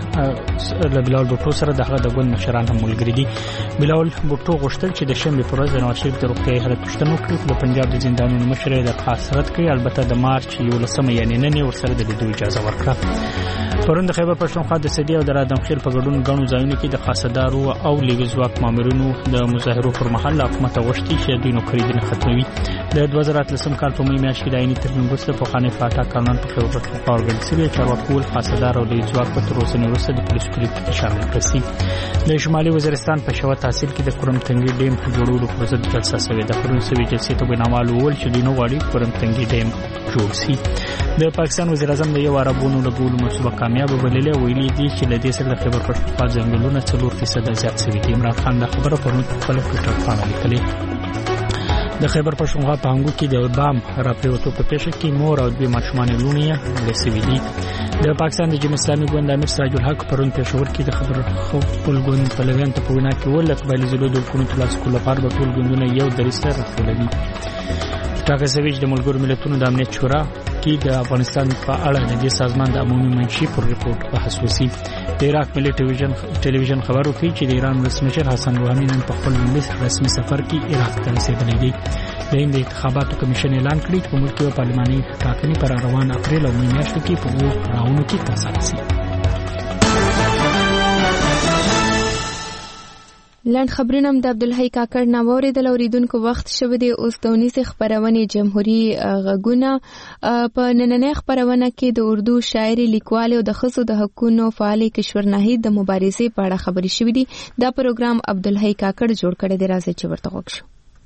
هم ملګري دي. بلاول بوټو غوښتل چې د شنبې پر ورځ د نواز شریف د روغتیايي حالت پوښتنه وکړي. د پنجاب د زندانونو مشر یې درخواست رد کړی، البته د مارچ 11 یعنې نن یې ورسره د لیدو اجازه ورکړه. پرون د خیبر پښتونخوا د سدي او د رادمخیل په ګډون غنو ځایونو کې د خاصدارو او لیګ ځواک مامورینو د مظاهرو پر مهال حکومت غوښتي چې دوی نوکریدنه ختموي. د 2013 کال په مې میاشت کې د عیني ترمیم وروسته په خانه فاټا قانون په خیبر پښتونخوا ورګرځي چارواکو خاصدار او لیګ ځواک په تر اوسه وروسته د پولیسو کې شامل کړي. د شمالي وزیرستان په شوا تحصیل کې د کورم تنګي ډیم جوړولو پروسه د جلسه شوې ده. پرون سوي جلسې ته بنامال ول چې دوی نو غواړي کورم تنګي ډیم جوړ شي. د پاکستان وزیر اعظم د یو عربونو لګولو منصوبه کامیاب وبللې. ویلي دي چې د دې سره د خیبر پښتونخوا ځنګلونه 4% زیات شوي دي. عمران خان دا خبره پرون په خپل ټویټر باندې لیکلې. د خیبر پښتونخوا په هنګو کې د بام راپریوتو په پیښه کې مور او دوی ماشومان لونی لسوي دي. د پاکستان د جمهوریت اسلامي ګوند امیر سراج الحق پرون پېښور کې د خبر خپل ګوند په لګن ته په وینا کې ول قبایلی زلو د حکومت لاس کول لپاره په ټول ګوندونه یو درسته راټولوي. ټاکل شوی د ملګرو ملتونو د امنیت شورا کې د افغانستان په اړه د دې سازمان د عمومي منشي پر ریپورت بحث وشي. د عراق ملي ټلویزیون خبرو کوي چې د ایران رسمي حسن روحاني نن په خپل رسمي سفر کې عراق ته رسیدلی دی. د هند انتخاباتو کمیشن اعلان کړی چې په ملک کې پارلماني ټاکنې پر روان اپریل او مې میاشتو کې په وو راونو کې ترسره شي. لاند خبرونه د عبدالحی کاکړ نه اوریدل. اوریدونکو وخت شوه دی اوس د 19 خبرونه جمهوریت غږونه په نننۍ خبرونه کې د اردو شاعر لیکوال او د خصو د حقوقو فعال کشور ناهید د مبارزې په اړه خبرې شوې دي. دا پروګرام عبدالحی کاکړ جوړ کړی دی. راځي چې ورته وښیو.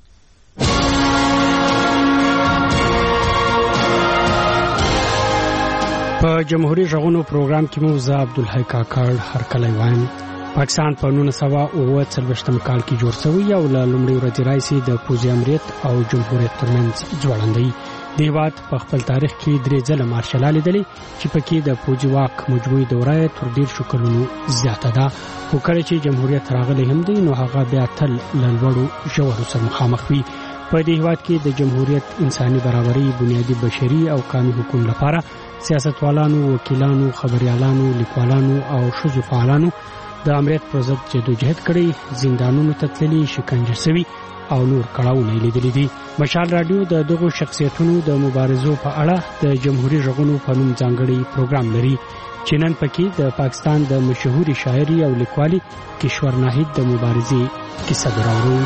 په جمهوریت غږونو پروګرام کې مو زه عبدالحی کاکړ هر کله وایم. پاکستان په 1940 کال کې جوړ شوی او له لومړي ورځې راځي د پوځي امریت او جمهوریت ترمنځ ځوړندۍ. د هیواد په خپل تاریخ کې درې ځله مارشال لیدلې چې پکې د پوځي واک مجموعي دوره تر ډیر شو کلونو زیاته ده. خو کله چې جمهوریت راغلی هم دی نو هغه بیا تل لوړو ژورو سره مخامخ وي. په دې هیواد کې د جمهوریت انساني برابرۍ، بنیادي بشري او قانوني حقوق لپاره سیاستوالانو، وکیلانو، خبريالانو، لیکوالانو او شذو فعالانو د امریت پر ضد جدوجہد کړي، زندانونو ته تللي، شکنجه شوي او نور کړهونه لیدلي دي. مشال رادیو د دغو شخصیتونو د مبارزو په اړه د جمهوریت غږونو په نوم ځانګړی پروګرام لري چې نن پکې د پاکستان د مشهوري شاعري او لیکوالي کشور ناهید د مبارزې کیسه درورو.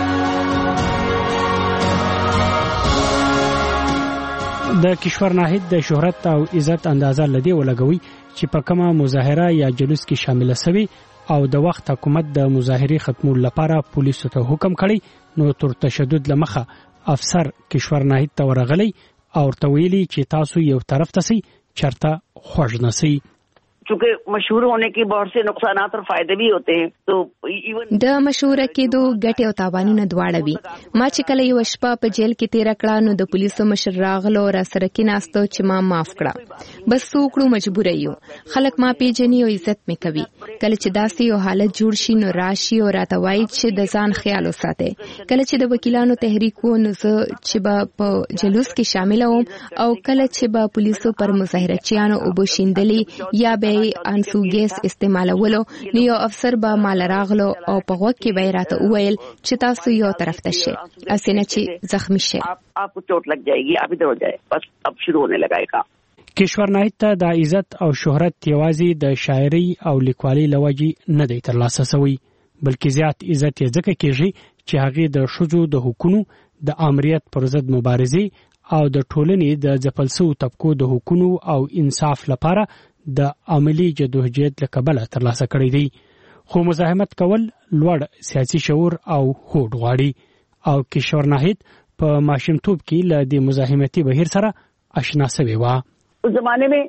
د کشور ناهید د شهرت او عزت اندازه لدی ولګوي چې په کومه مظاهره یا جلوس کې شامل شوی او د وخت حکومت د مظاهرې ختمولو لپاره پولیسو ته حکم کړی نو تر تشدد لمخه افسر کشور ناهید ته ورغلی او ورته ویلي چې تاسو یو طرف ته سي چرته خوښ نه سي. چونکہ مشهور ہونے کے بہت سے نقصانات اور فائدے بھی ہوتے ہیں تو د مشهور کېدو ګټې او تاوانونه دواړه وي. ما چې کله یو شپه په جیل کې تیر کړه نو د پولیسو مشر راغلو را سره کې ناستو چې ما معاف کړه. بس څوکړو مجبور یو خلک ما پیژني او عزت مې کوي. کله چې داسې یو حالت جوړ شي نو راشي او راته وایي چې د ځان خیال وساتئ. کله چې د وکیلانو تحریک وو نو زه چې په جلوس کې شامل وم او کله چې به پولیسو پر مظاهرچیانو وبشیندلي یا به انسوګیس استعمالولو نو یو افسر به مال راغلو او په وخت کې به راته وویل چې تاسو یو طرف ته شئ اسنه چې زخمی شئ آپ کو چوٹ لگ جائے گی آپ ادھر ہو جائے. بس اب شروع ہونے لگا ہے کام. کشور ناهید ته د عزت او شهرت یوازې د شاعري او لیکوالي لوجي نه دی ترلاسه شوی بلکې زیات عزت یې ځکه کېږي چې هغه د شذو د حقوقو د امریت پر ضد مبارزې او د ټولنې د ځپلسو طبقو د حقوقو او انصاف لپاره د عملی جدوجہد لکبله ترلاسه کړی دی. خو مزاحمت کول لوړ سیاسي شعور او هوډ غواړي او کشور ناهید په ماشومتوب کې له دې مزاحمتي بهیر سره آشنا شوی و. اس زمانے میں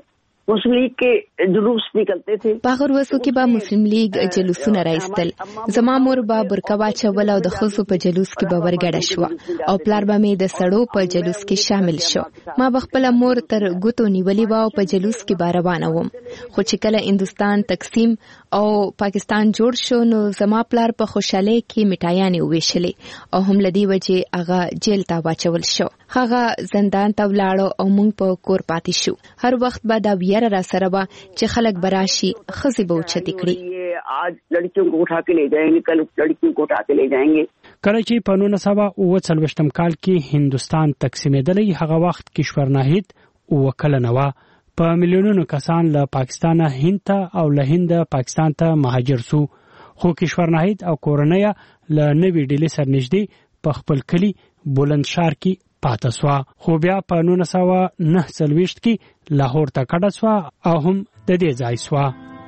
मुस्लिम लीग के जुलूस निकलते थे. باغر وسو کې به مسلم لیگ جلوسونه راایستل. زما مور به برقه واچول او د خزو په جلوس کې به ورګډه شو او پلار به مې د سړو په جلوس کې شامل شو. ما به خپل مور تر ګوتو نیولې و او په جلوس کې به روانه وم. خو چې کله هندستان تقسیم او پاکستان جوړ شو نو زما پلار په خوشاله کې میټایانې وویشلې او هم لدی وجه هغه جیل ته واچول شو. هغه زندان ته ولاړو او موږ په کور پاتې شو. هر وخت به دا ویره را سره به چې خلک براشي خزي به اوچتې کړي. आज लड़कियों को उठा के ले जाएंगे, कल लड़कियों को उठा के ले जाएंगे. کله چې په 1939 کال کې هندستان تقسیمېدلی هغه وخت کشور ناهید وکړه نو په میلیونونو کسان له پاکستان هند ته او له هند پاکستان ته مهاجر سو. خو کشور ناهید او کورنۍ له نوې ډیلې سره نږدې په خپل کلی بلندشهر کې پاتې سو. خو بیا په 1949 کې لاهور ته کډه سو او هم د دې ځای سو.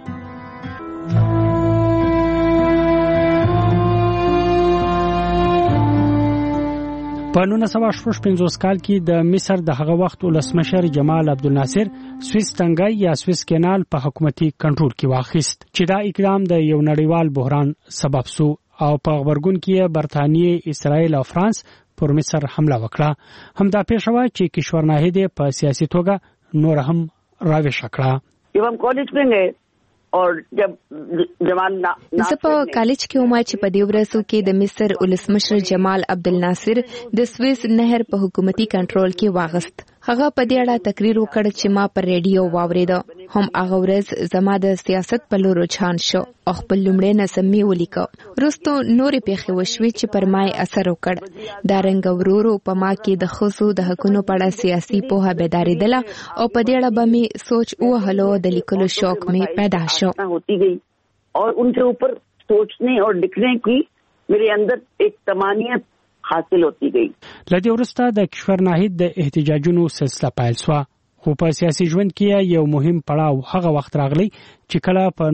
په 1955 کال کې د مصر د هغه وخت ولسمشر جمال عبدالناصر سویس تنګای یا سویس کینال په حکومتي کنټرول کې واخیست چې دا اقدام د یو نړیوال بحران سبب سو او په خبرګون کې برتانیې، اسرائیل او فرانس پر مصر حمله وکړه. هم دا پیښه چې کشور ناهید په سیاسي توګه نور هم راوښ کړه. जब हम कॉलेज में गए और जब जमाल زه په کالج کې ومه چې په دې ورځو کې د مصر ولسمشر جمال عبدالناصر د سویس نهر په حکومتي کنټرول کې واغست. هغه په دې اړه تقریر وکړ چې ما پر ریډیو واوریده. هم هغه ورځ زما د سیاست په لور رجحان شو او خپل لومړی نظم می ولیکه. وروسته نورې پیښې وشوې چې پر ما اثر وکړ. دا رنګ ورورو په ما کې د خصو د حقونو په اړه سیاسي پوهه بیداریدله او په دې اړه به می سوچ وهلو د لیکلو شوق می پیدا شو. होती गई और उनके ऊपर सोचने और लिखने की मेरे अंदर एक तमानियत حاصل होती गई. لدې ورسته د کشور ناهید د احتجاجونو سلسله پیل شو. خو په سیاسي ژوند کې یو مهم پړاو هغه وخت راغلی چې کله په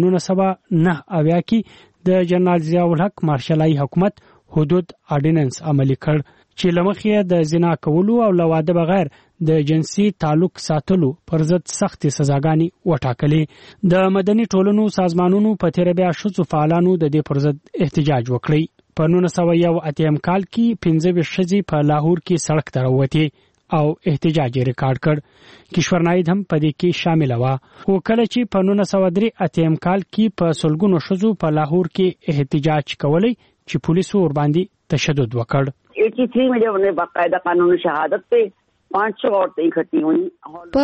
1909 کې د جنرال ضیاء الحق مارشالای حکومت حدود اورډیننس عملي کړ چې لمخې د زنا کولو او لواده بغیر د جنسي تعلق ساتلو پر ضد سختې سزاګانې وټاکلې. د مدني ټولنو سازمانونو په تیر بیا شذو فعالانو د دې پر ضد احتجاج وکړي. په 1901 کال کې 15 شذي په لاهور کې سړک ته راووتې او احتجاج ریکارډ کړ. کشور ناهید هم په دې کې شامل و. خو کله چې په 1903 کال کې په سلګونو شذو په لاهور کې احتجاج کولی چې پولیسو ور باندې تشدد وکړ. 83 में जब उन्हें बाकायदा कानून शहादत पे 500 औरतें इकट्ठी हुई. په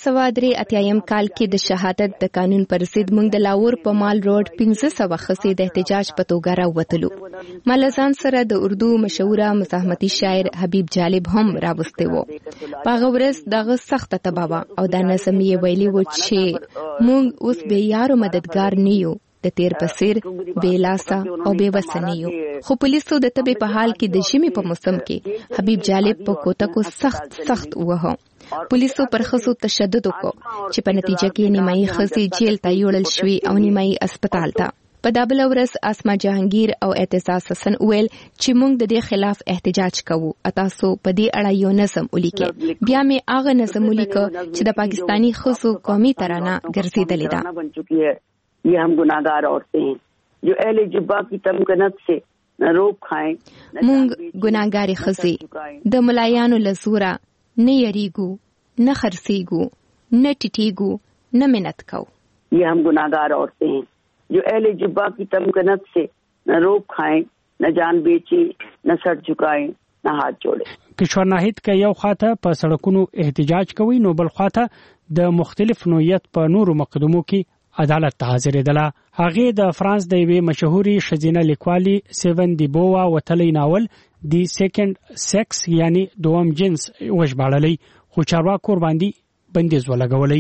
1983 کال کې د شهادت د قانون پر ضد موږ د لاهور په مال روډ 1500 خصې د احتجاج په توګه راووتلو. ملزان سره د اردو مشهوره مزاحمتي شاعر حبیب جالب هم راوسته وو. په هغه ورځ دغه سخت تباہ او د نظم یې ویلي و چې موږ اوس به یارو مددگار نه یو، د تیر پسیر بیلاسا او بیوسنیو. خو پولیسو د تبې په حال کې د ژمي په موسم کې حبیب جالب په کوټکو سخت وهو. پولیسو پر خصو تشدد وکړ چې په نتیجه کې نیمایي خزي جیل ته یوړل شوې او نیمایي هسپتال ته. په دابل ورځ اسما جهانگیر او اعتزاز حسن ویل چې موږ د دې خلاف احتجاج کوو. تاسو په دې اړه یو نظم ولیکئ. بیا مې هغه نظم ولیکه چې د پاکستانی خصو قومي ترانه ګرځیدلې ده. ये हम गुनाहगार औरतें हैं जो अहले जुब्बा की तमकनत से न रोक खाएं. مونږ ګناګاري خزي د ملایانو لزورا نه یریګو نه خرسيګو نه ټټیګو نه منت کو. ये हम गुनाहगार औरतें हैं जो अहले जुब्बा की तमकनत से न रोक खाएं न जान बेचे न सर झुकाएं न हाथ जोड़े. کشور ناهید که یو خاطه په سړکونو احتجاج کوي نو بل خاطه د مختلف نوعیت په نورو مقدمو کې عدالت ته حاضرېدله. هغه د فرانس د یوې مشهوري ښځینه لیکوالې سیون دیبووا وتلی ناول دی سیکنډ سیکس یعنی دوم جنس وژباړلی خو چارواکو ورباندې بندیز ولګولی.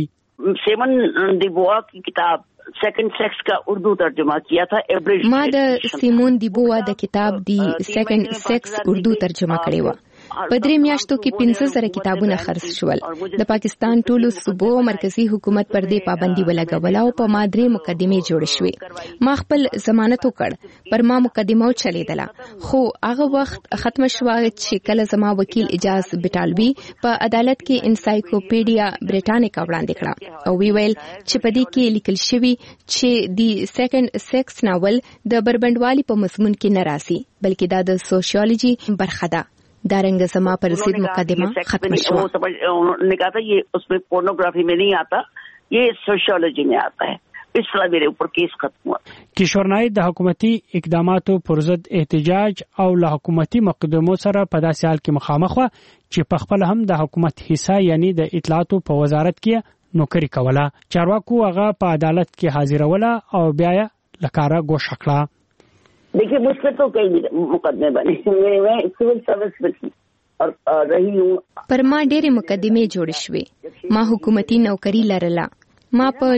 سیمون دیبووا کی کتاب سیکنڈ سیکس کا اردو ترجمہ کیا تھا. ما د سیمون دیبووا د کتاب دی سیکنډ سیکس اردو ترجمه کړی و. په 3 میاشتو کې 15,000 کتابونه خرڅ شول. د پاکستان ټولو صوبو مرکزی حکومت پر دې پابندي ولګول او په ما 3 مقدمې جوړ شوې. ما خپل ضمانت وکړ، پر ما مقدمه چلیدله، خو هغه وخت ختم شو چې کله زما وکیل اجاز بټالوي په عدالت کې انسایکلوپیډیا بریټانیکا وړاندې کړه او ویل چې په دې کې لیکل شوی چې دی سیکنډ سیکس ناول د بربندوالي په مضمون کې نه راځي بلکې دا د سوشیولوژي برخه ده. دارنګ زما پر ضد مقدمه ختم شو. نے کہا تھا یہ اس میں پورنوگرافی میں نہیں آتا، یہ سوشیولوژی میں آتا ہے، اس طرح میرے اوپر کیس ختم ہوا. کشور ناهید د حکومتي اقداماتو پر ضد احتجاج او له حکومتي مقدمو سره په داسې حال کې مخامخ و چې په خپل هم د حکومت حصہ یعنی د اطلاعاتو په وزارت کې نوکری کوله. چارواکو هغه په عدالت کې حاضروله او بیا یې لکاره ګوښه کړه. دیکھیے مجھ پہ تو کئی مقدمے بنے، میں سول سروس میں تھی اور رہی ہوں. پر ما ډېرې مقدمې جوړې شوې. ما حکومتي نوکری لرله. ما په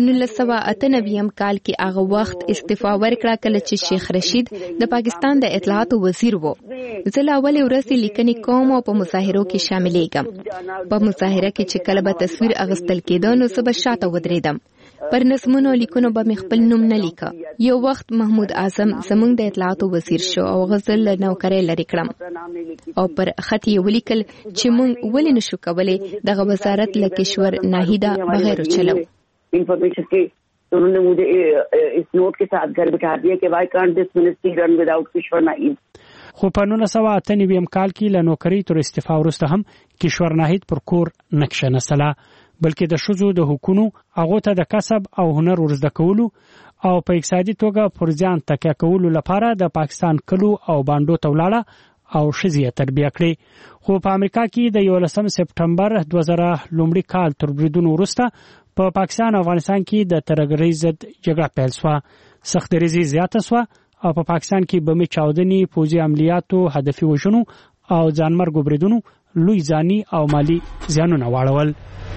1998 کال کې هغه وخت استعفا ورکړه کله چې شیخ رشید د پاکستان د اطلاعاتو وزیر وو. زه لا اول ورځ لیکنې کوم او په مظاهرو کې شاملېږم. په مظاهره کې چې کله به تصویر اغستل کېده نو زه به شاته ودرېدم. پر نظمونو لیکونو به مې خپل نوم نه لیکه. یو وخت محمود اعظم زموږ د اطلاعاتو وزیر شو او غزل نوکرۍ لرې کړم او پر خط یې ولیکل چې موږ ولې نشو کولی دغه وزارت له کشور ناهیده بغیر چلو. انفارمیشن کی انہوں نے مجھے اس نوٹ کے ساتھ گھر بٹھا دیا کہ وائی کانٹ دس منسٹری رن وداؤٹ کشور ناهید. خو په 1998 کال کې له نوکری تر استعفا وروسته هم کشور ناهید پر کور نقشه نسله بلکې د ښځو د حقوقو هغه ته د کسب او هنر ورزده کولو او په اقتصادي توګه پر ځان تکیه کولو لپاره د پاکستان کلو او باندو ته ولاړه او ښځې تربیه کړې. خو په امریکا کې د 11 سپټمبر 2000 لومړي کال تر بریدونو وروسته په پاکستان او افغانستان کې د ترهګرۍ ضد جګړه پیل شوه. سخت دریزي زیاته شوه او په پاکستان کې بمي چاودنې، پوځي عملیاتو، هدفي وژنو او ځانمرګو بریدونو لوی ځاني او مالی زیانونه واړول.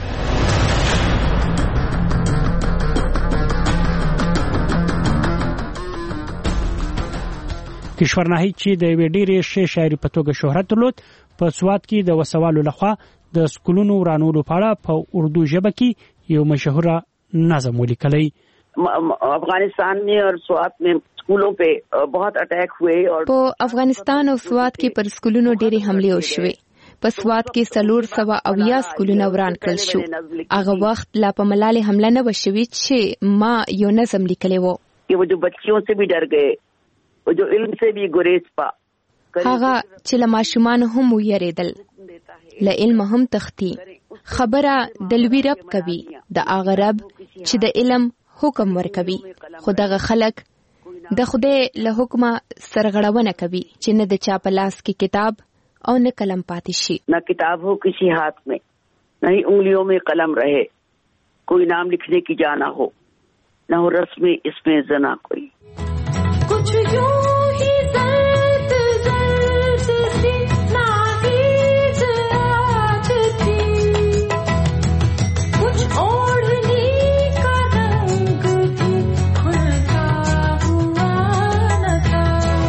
کشور ناهید چې د یوې ډېرې ښې شاعري په توګه شهرت درلود په سوات کې د وسوالو لخوا د سکولونو ورانولو په اړه په اردو ژبه کې یو مشهوره نظم ولیکلی. افغانستان میں اور سوات میں سکولوں پہ بہت اٹیک ہوئے اور په افغانستان او سوات کې پر سکولونو ډېرې حملې وشوې. په سوات کې 470 سکولونه وران کړل شو. هغه وخت لا په ملالۍ حمله نه وشوي چې ما یو نظم لیکلی و کہ وہ جو بچیوں سے بھی ډر گئے، وہ جو علم سے بھی گریز پا، هغه چې له ماشومان هم ویریدل، له علم هم تختی. خبره د لوی رب کوي، د هغه رب چې د علم حکم ورکوي. خو دغه خلک د خدای له حکمه سرغړونه کوي چې نه د چا په لاس کې کتاب او نه قلم پاتې شي. نہ کتاب ہو کسی ہاتھ میں، نہ ہی انگلیوں میں قلم رہے، کوئی نام لکھنے کی جا نہ ہو، نہ ہو رسم اس میں زنا کوئی. کچھ یوں ہی زرد زرد سی ناہید آج تھی، کچھ اوڑھنی کا رنگ بھی کھلتا ہوا نہ تھا.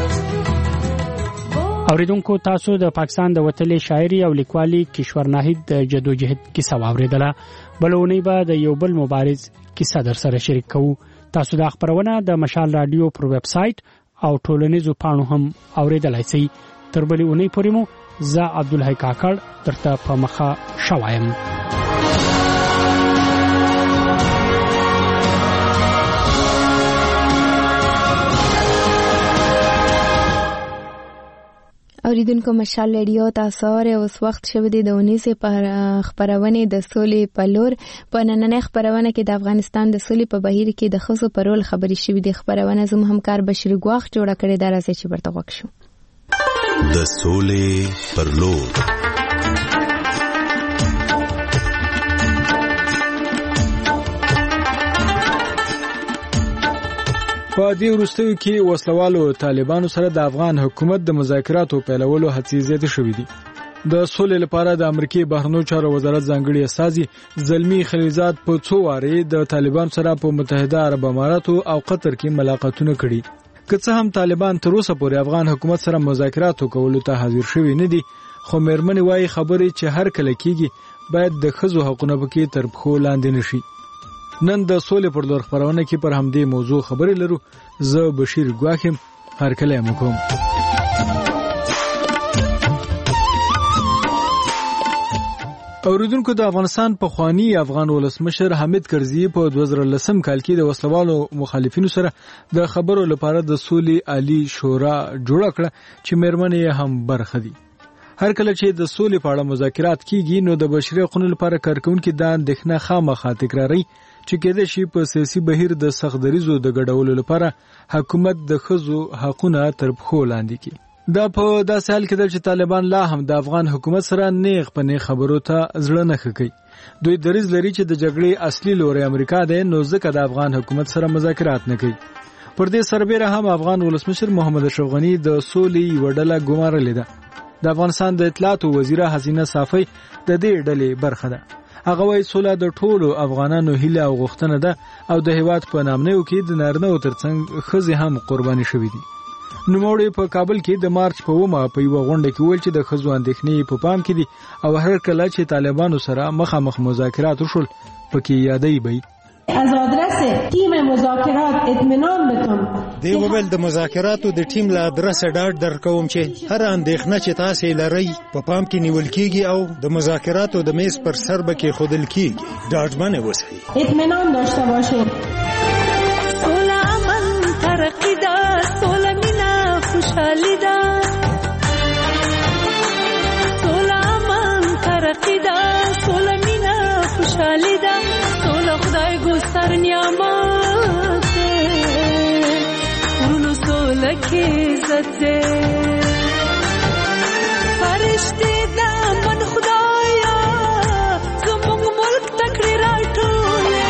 اوریدونکو تاسو د پاکستان د وتلې شاعري او لیکوالي کشور ناهید د جدوجہد کیسه واوریدله. بلونی به د یو بل مبارز کیسه در سره شریک کوو. تاسو د خبرونه د مشال رادیو پر ویب سټ او ټولنیزو پاڼو هم اوریدلای شئ. تر بلې اونۍ پورې مو زه عبدالحی کاکړ درته په مخه شوایم. اوریدونکو مشال ریډیو تاسو اوس وخت شوه د 19 پر خبرونه د سولې په لور. په نننۍ خبرونه کې د افغانستان د سولې په بهیر کې د خصو پر رول خبري شوې د خبرونه زموږ همکار بشیر ګواخ جوړه کړې ده. راځي چې ورته وښیو د سولې پر لور. په دې وروستیو کې وسلوالو طالبانو سره د افغان حکومت د مذاکراتو پیلولو هڅې زیاتې شوې دي. د سولې لپاره د امریکای بهرنیو چارو وزارت ځانګړي استازي زلمی خلیلزاد په څو واره د طالبان سره په متحده عرب اماراتو او قطر کې ملاقاتونه کړي. که څه هم طالبان تر اوسه پورې افغان حکومت سره مذاکرات کولو ته حاضر شوي نه دي، خو مېرمنې وايي خبرې چې هر کله کیږي باید د ښځو حقونه پکې تر پښو لاندې نشي. نن د سولې پر لور خبرونه کې پر همدې موضوع خبرې لرو. زه بشیر ګواخم، هرکلی مو کوم. اوریدونکو، د افغانستان پخوانی افغان ولسمشر حامد کرزي په 2010 کال کې د وسلوالو مخالفینو سره د خبرو لپاره د سولې عالی شورا جوړه کړه چې مېرمنې هم برخه دي. هر کله چې د سولې په اړه مذاکرات کیږي نو د بشري حقوقو لپاره کارکونکي دا اندېښنه خامخا تکراروي چې کېدای شي په سیاسي بهیر د سخت دریزو د ګډولو لپاره حکومت د ښځو حقونه تر پښو لاندې کړي. دا په داسې حال کې ده چې طالبان لا هم د افغان حکومت سره نیغ په نیغ خبرو ته زړه نه ښه کوي. دوی دریځ لري چې د جګړې اصلي لوری امریکا دی، نو ځکه د افغان حکومت سره مذاکرات نه کوي. پر دې سربېره هم افغان ولسمشر محمد اشرف غني د سولې یوه ډله ګمارلې ده. د افغانستان د اطلاعاتو وزیره حسینه صافی د دې ډلې برخه ده. هغه وايي سوله د ټولو افغانانو هیله او غوښتنه ده او د هیواد په نامنیو کې د نارینه‌و ترڅنګ ښځې هم قرباني شوي دي. نوموړي په کابل کې د مارچ په 9 په یوه غونډه کې ویل چې د ښځو اندېښنې په پام کې دي او هر کله چې طالبانو سره مخامخ مذاکرات وشول پکې یادوي به از آدرس تیم مذاکرات اطمینان بکم. دی وویل د مذاکراتو د ټیم له ادرسه ډاډ درکوم چې هر اندېښنه چې تاسې لرئ په پام کې نیول کیږي او د مذاکراتو د میز پر سر به کېښودل کیږي. ډاډمنه اوسئ، اطمینان داشته باشید. سوله امن ترقی ده، سوله مینه خوشحالي ده. سوله امن ترقی ده، سوله مینه خوشحالي ده. سوله خدای ګوسر نعمت ده، ورونو سوله کې عزت ده. فرشتې د امن خدایا زموږ ملک تکړې راټولې.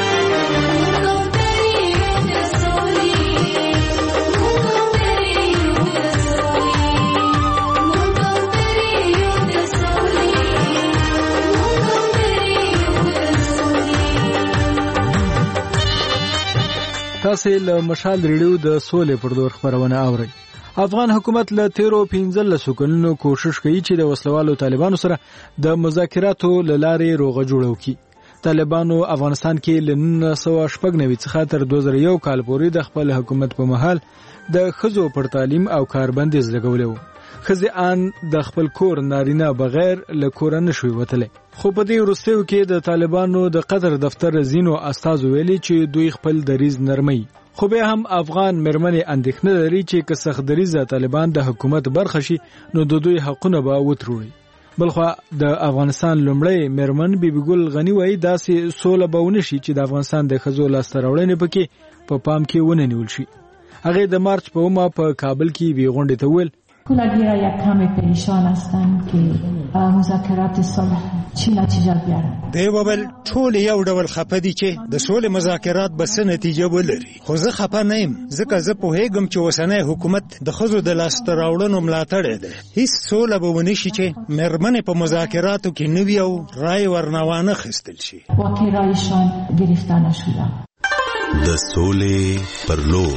تاسې له مشال ریډیو د سولې پر لور خبرونه اورئ. افغان حکومت له تیرو 15 کلونو کوشش کوي چې د وسلوالو طالبانو سره د مذاکراتو له لارې روغه جوړه وکړي. طالبانو افغانستان کې له 1996 څخه تر 2001 کال پورې د خپل حکومت په مهال د ښځو پر تعلیم او کار بندیز لګولی و. ښځې ان د خپل کور نارینه بغیر له کوره نشوي وتلی. خو په دې وروستیو کې د طالبانو د قطر دفتر ځینو استازو ویلي چې دوی خپل دریځ نرموي. خو بیا هم افغان مېرمنې اندېښنه لري چې که سخت دریځه طالبان د حکومت برخه شي نو د دوی حقونه به وتروړي. بلخوا د افغانستان لومړی مېرمن بیبي ګل غني وایي داسې سوله به ونه شي چې د افغانستان د ښځو لاسته راوړنې پکې په پام کې ونه نیول شي. هغې د مارچ په 9 په کابل کې یوې غونډې ته وویل کلاگیرا یک کمی پریشان هستند که مذاکرات صلح چی نتیجه بیارن. دی وویل ټول یو ډول خفه دي چې د سولې مذاکرات به څه نتیجه ولري. خو زه خفه نه یم ځکه زه پوهیږم چې اوسنی حکومت د ښځو د لاسته راوړنو ملاتړی دی. هیڅ سوله به ونه شي چې مېرمنې په مذاکراتو کې نه وي او رای ورنه وانخیستل شي. واقع رایشان گرفته نشده. د سولې پر لور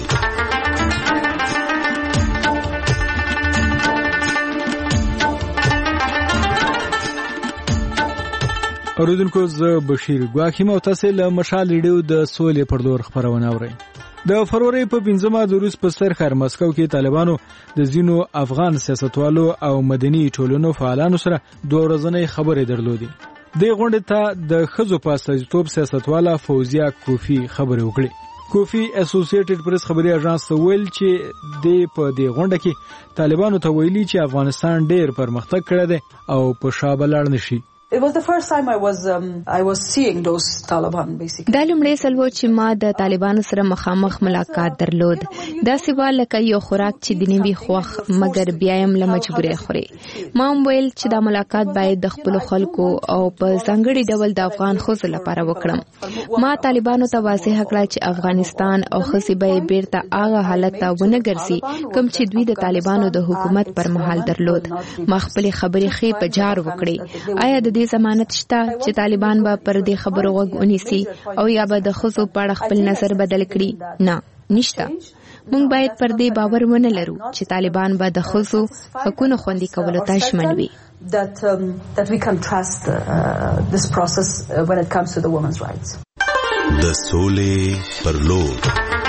اوریدونکو، زه بشیر ګواخیم او تاسې له مشال ریډیو د سولې پر لور خبرونه اورئ. د فروری په 15 د روس په سر ښار مسکو کې طالبانو د ځینو افغان سیاستوالو او مدني ټولنو فعالانو سره 2 ورځنۍ خبرې درلودې. دې غونډې ته د ښځو په استازیتوب سیاستواله فوزیه کوفي خبرې وکړې. کوفي اسوسییټډ پریس خبري اژانس ته ویل چې د په دې غونډه کې طالبانو ته ویلي چې افغانستان ډېر پرمختګ کړی دی او په شا به لاړ نشي. It was the first time I was seeing those Taliban basically. دا لومړی ځل و چې ما د طالبانو سره مخامخ ملاقات درلود. دا سیوا لکه یو خوراک چې د نیوي خوخ مګر بیا هم له مجبورې خوري. ما ویل چې دا ملاقات باید د خپل خلکو او په ځانګړي ډول د افغان ښځو لپاره وکړم. ما طالبانو ته واضح کړه چې افغانستان او ښځې به بیرته هغه حالت ته ونه ګرځي کوم چې دوی د طالبانو د حکومت پر مهال درلود. ما خپل خبرې خې په جار وکړې. آیا د دې ضمانت شته چې طالبان به پر دې خبرو غوږ ونیسي او یا به د ښځو په اړه خپل نظر بدل کړي؟ نه، نشته. موږ باید پر دې باور ونه لرو چې طالبان به د ښځو حقوقو خوندي کولو ته ژمن وي. That we can trust this process when it comes to the women's rights. د سولې پر لور.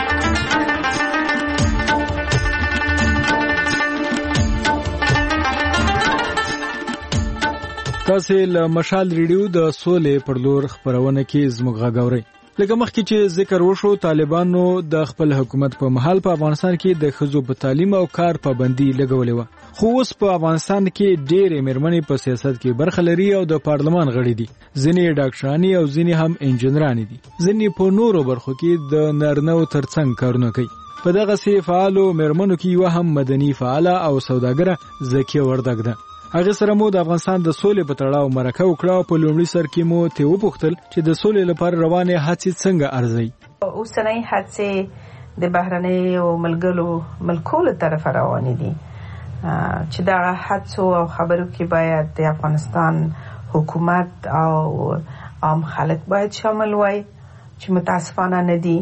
تاسو له مشال ریډیو د سولې پر لور خبرونه کې زموږ غاوري. لکه مخکې چې ذکر وشو، طالبانو د خپل حکومت په محل په افغانستان کې د ښځو په تعلیم او کار پابندي لګولې و. خو اوس په افغانستان کې ډېرې مېرمنې په سیاست کې برخه لري او د پارلمان غړي دي. ځینې ډاکټرانې او ځینې هم انجنیرانې دي. ځینې په نورو برخو کې د نارینه‌و ترڅنګ کارونه کوي. په دغه سي فعالو مېرمنو کې یو هم مدني فعاله او سوداګره زکیه وردګ ده. هغه سره مو د افغانستان د سولې په تړاو مرکه وکړه. په لومړي سر کې مو ته وپوښتل چې د سولې لپاره روانه هڅې څنګه ارزي. اوسنۍ هڅې د بهرنۍ او ملکونو طرف روانې دي چې دا هڅو او خبرو کې باید د افغانستان حکومت او عام خلک باید شامل وای چې متاسفانه نه دي.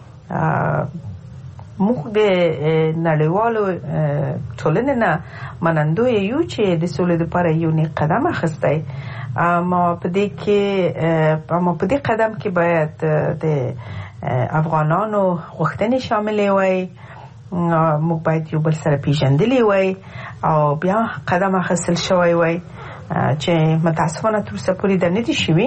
موږ د نړیوالو ټولنې نه منندوی یو چې د سولې لپاره یو نه قدم اخیستی. اما په دې قدم کې باید د افغانانو غوښتنې شاملې وای. موږ باید یو بل سره پیژندلی وای او بیا قدم اخیستل شوی وای چې متاسفانه تر اوسه پورې دا نه دي شوي.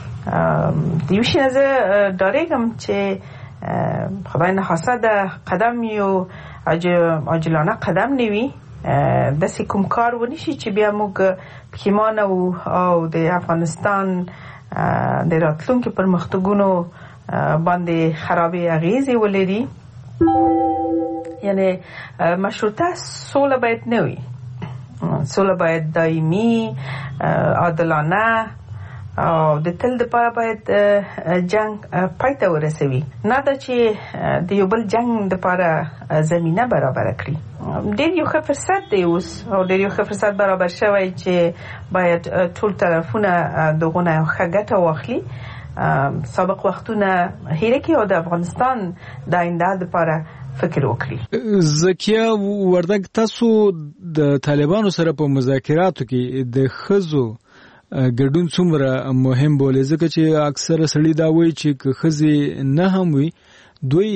د یو شي نه زه ډارېږم چې خدای نخواسته د قدم یو عاجلانه قدم نه وي، داسې کوم کار ونشي چې بیا موږ پښیمانه او د افغانستان د راتلونکي پرمختګونو باندې خرابې اغیزې ولري. یعنی مشروطه سوله باید نه وي. سوله باید دایمي، عادلانه او د تل لپاره باید جنگ پای ته ورسوي، نه دا چې د یو بل جنگ لپاره زمینه برابر کړي. ډېر یو ښه فرصت دی اوس او ډېر یو ښه فرصت برابر شوی چې باید ټول طرفونه دغونه ښه ګټه واخلي. سابق وختونه هیره کې او د افغانستان د آینده لپاره فکر وکړي. زکیه وردګ، تاسو د طالبانو سره په مذاکراتو کې د ښځو ګډون څومره مهم بولې؟ ځکه چې اکثره سړي دا وایي چې که ښځې نه هم وي، دوی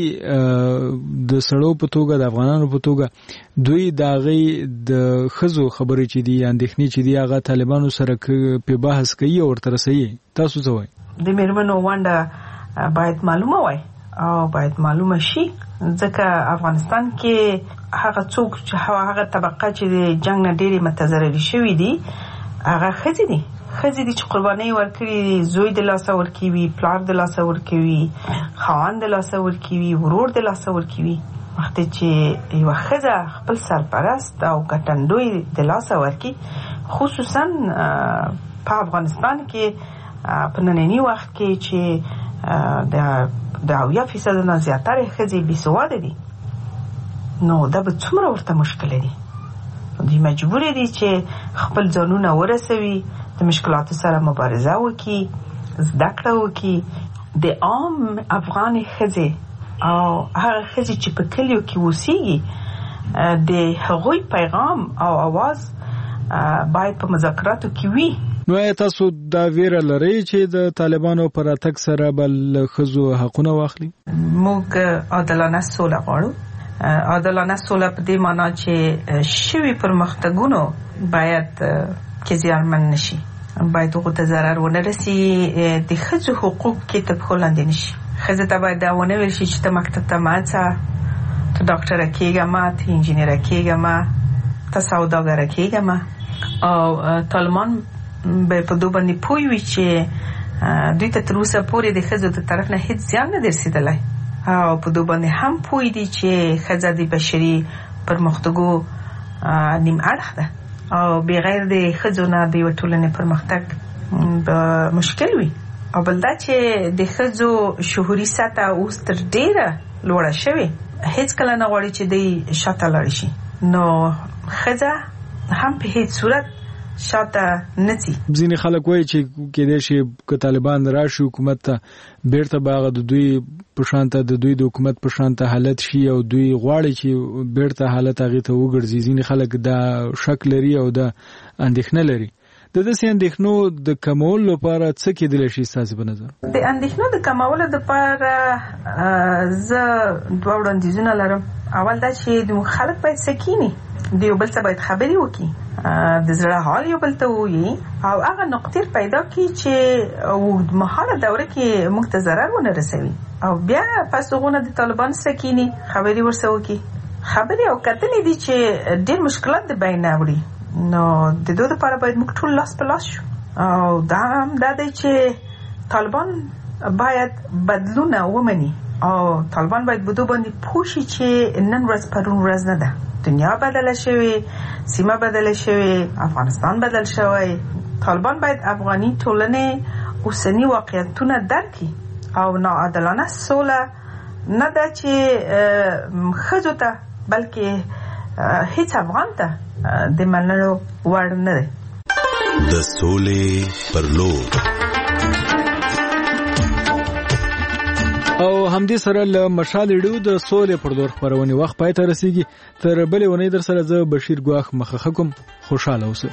د سړو په توګه، د افغانانو په توګه، دوی د هغې د ښځو خبرې چې دي، اندېښنې چې دي، هغه طالبانو سره په بحث کوي او ورته رسوي. تاسو څه وایي؟ د مېرمنو ونډه باید معلومه وای او باید معلومه شي، ځکه افغانستان کې هغه څوک چې هغه طبقه چې د جنگ نه ډېرې متضررې شوي دي هغه ښځې دي چې قربانۍ ورکړي، زوی د لاسه ورکوي، پلار د لاسه ورکوي، خاوند د لاسه ورکوي، ورور د لاسه ورکوي. وخت چې یو ښځه خپل سرپرست او ګټندوی د لاسه ورکړي، خصوصا په افغانستان کې په نننی وخت کې چې د 80% نه زیاتره ښځې بېسواده دي، نو دا به څومره ورته مشکل دي. دوی مجبور دي چې خپل ځانونه ورسوي، د مشکلاتو سره مبارزه وکړي، زده کړه وکړي. د عام افغان ښځې او هغه ښځې چې په کلیو کې اوسېږي، د هغوی پیغام او आवाज باید په مذاکراتو کې وي. نو تاسو دا ویره لرئ چې د طالبانو پر اتک سره بل ښځو حقونه واخلي؟ موږ عادلانه سوله غواړو. عادلانه سوله په دې معنا چې شوي پرمختګونو باید کې زیانمن نشي، باید هغو ته ضرر ونه رسي، د ښځو حقوق کې تر پښو لاندې نشي. ښځې ته باید دا ونه ویل شي چې ته مکتب ته مه ځه، ته ډاکټره کېږه مه، ته انجینره کېږه مه، ته سوداګره کېږه مه. او طالبان به په دو باندې پوه وي چې دوی ته تر اوسه پورې د ښځو د طرف نه هېڅ زیان نه دی رسېدلی، او په دو باندې هم پوه دي چې ښځه د بشري پرمختګو نیم اړخ ده او بغیر د ښځو نه د یوې ټولنې پرمختګ به مشکل وي. او بل دا چې د ښځو شعوري سطحه اوس تر ډېره لوړه شوې، هېڅ کله نه غواړي چې دوی شاته لاړ شي. نو ښځه هم په هېڅ صورت شاته نسی. ځینې خلک وایي چې کېدای شي که طالبان راشي حکومت ته بیرته باغ د دوی په شانته د دوی د حکومت په شانته حالت شي او دوی غواړي چې بیرته حالت هغه ته وګرځي. ځینې خلک دا شک لري او دا اندېښنه لري. د دې اندېښنو د کمولو لپاره څه کېدلی شي ستاسو په نظر؟ د اندېښنو د کمولو لپاره زه دوه وړاندیزونه لرم. اول دا چې د خلک باید سکینی د یو بل څه باید خبرې وکړي، د زړه حال یو بل ته ووایي او هغه نقطې پیدا کړي چې اوږدمهاله دوره کې موږ ته ضرر ونه رسوي او بیا پس دغونه د طالبان سکینی خبرې ورسره وکړي. خبرې او کتنې دي چې ډېر مشکلات د بین راوړي، نو د دوی لپاره باید موږ ټول لاس په لاس شو. او دا هم دا دی چې طالبان باید بدلونه ومني او طالبان باید بده باندې پوه شي چې نن ورځ پرون ورځ نه ده، دنیا بدله شوی، سیمه بدله شوی، افغانستان بدل شوی. طالبان باید افغاني ټولنې اوسنی واقعیتونه درک کړي او ناعادلانه سوله نه ده چې ښځو ته بلکې هیڅ افغان ته د منلو وړ نه ده. د سولې پر لور. او همدې سره له مشال ریډیو د سولې پر لور خبرونه وخت پای ته رسیدي. تر بلې ونې در سره زه بشیر ګواخ مخه کوم. خوشاله اوسئ.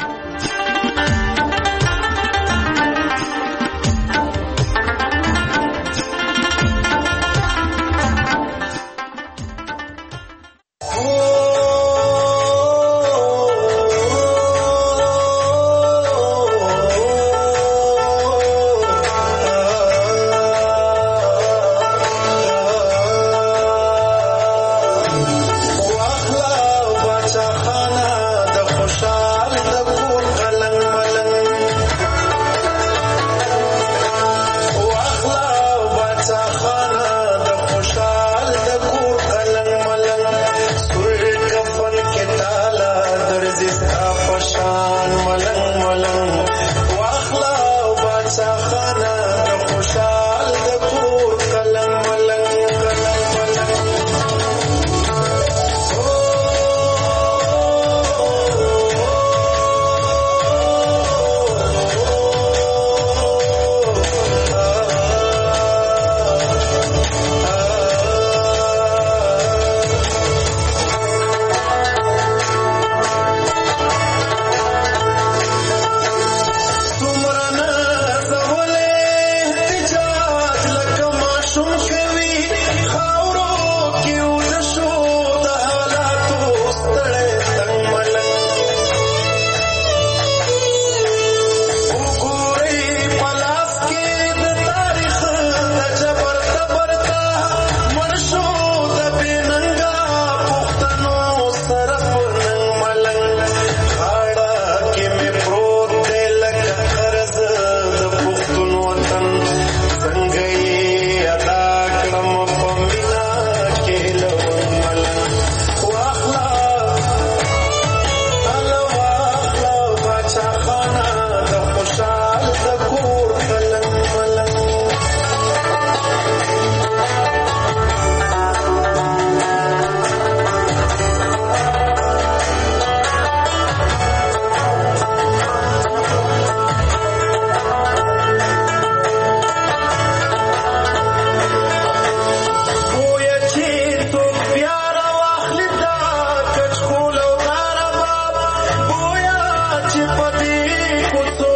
چې پدې کو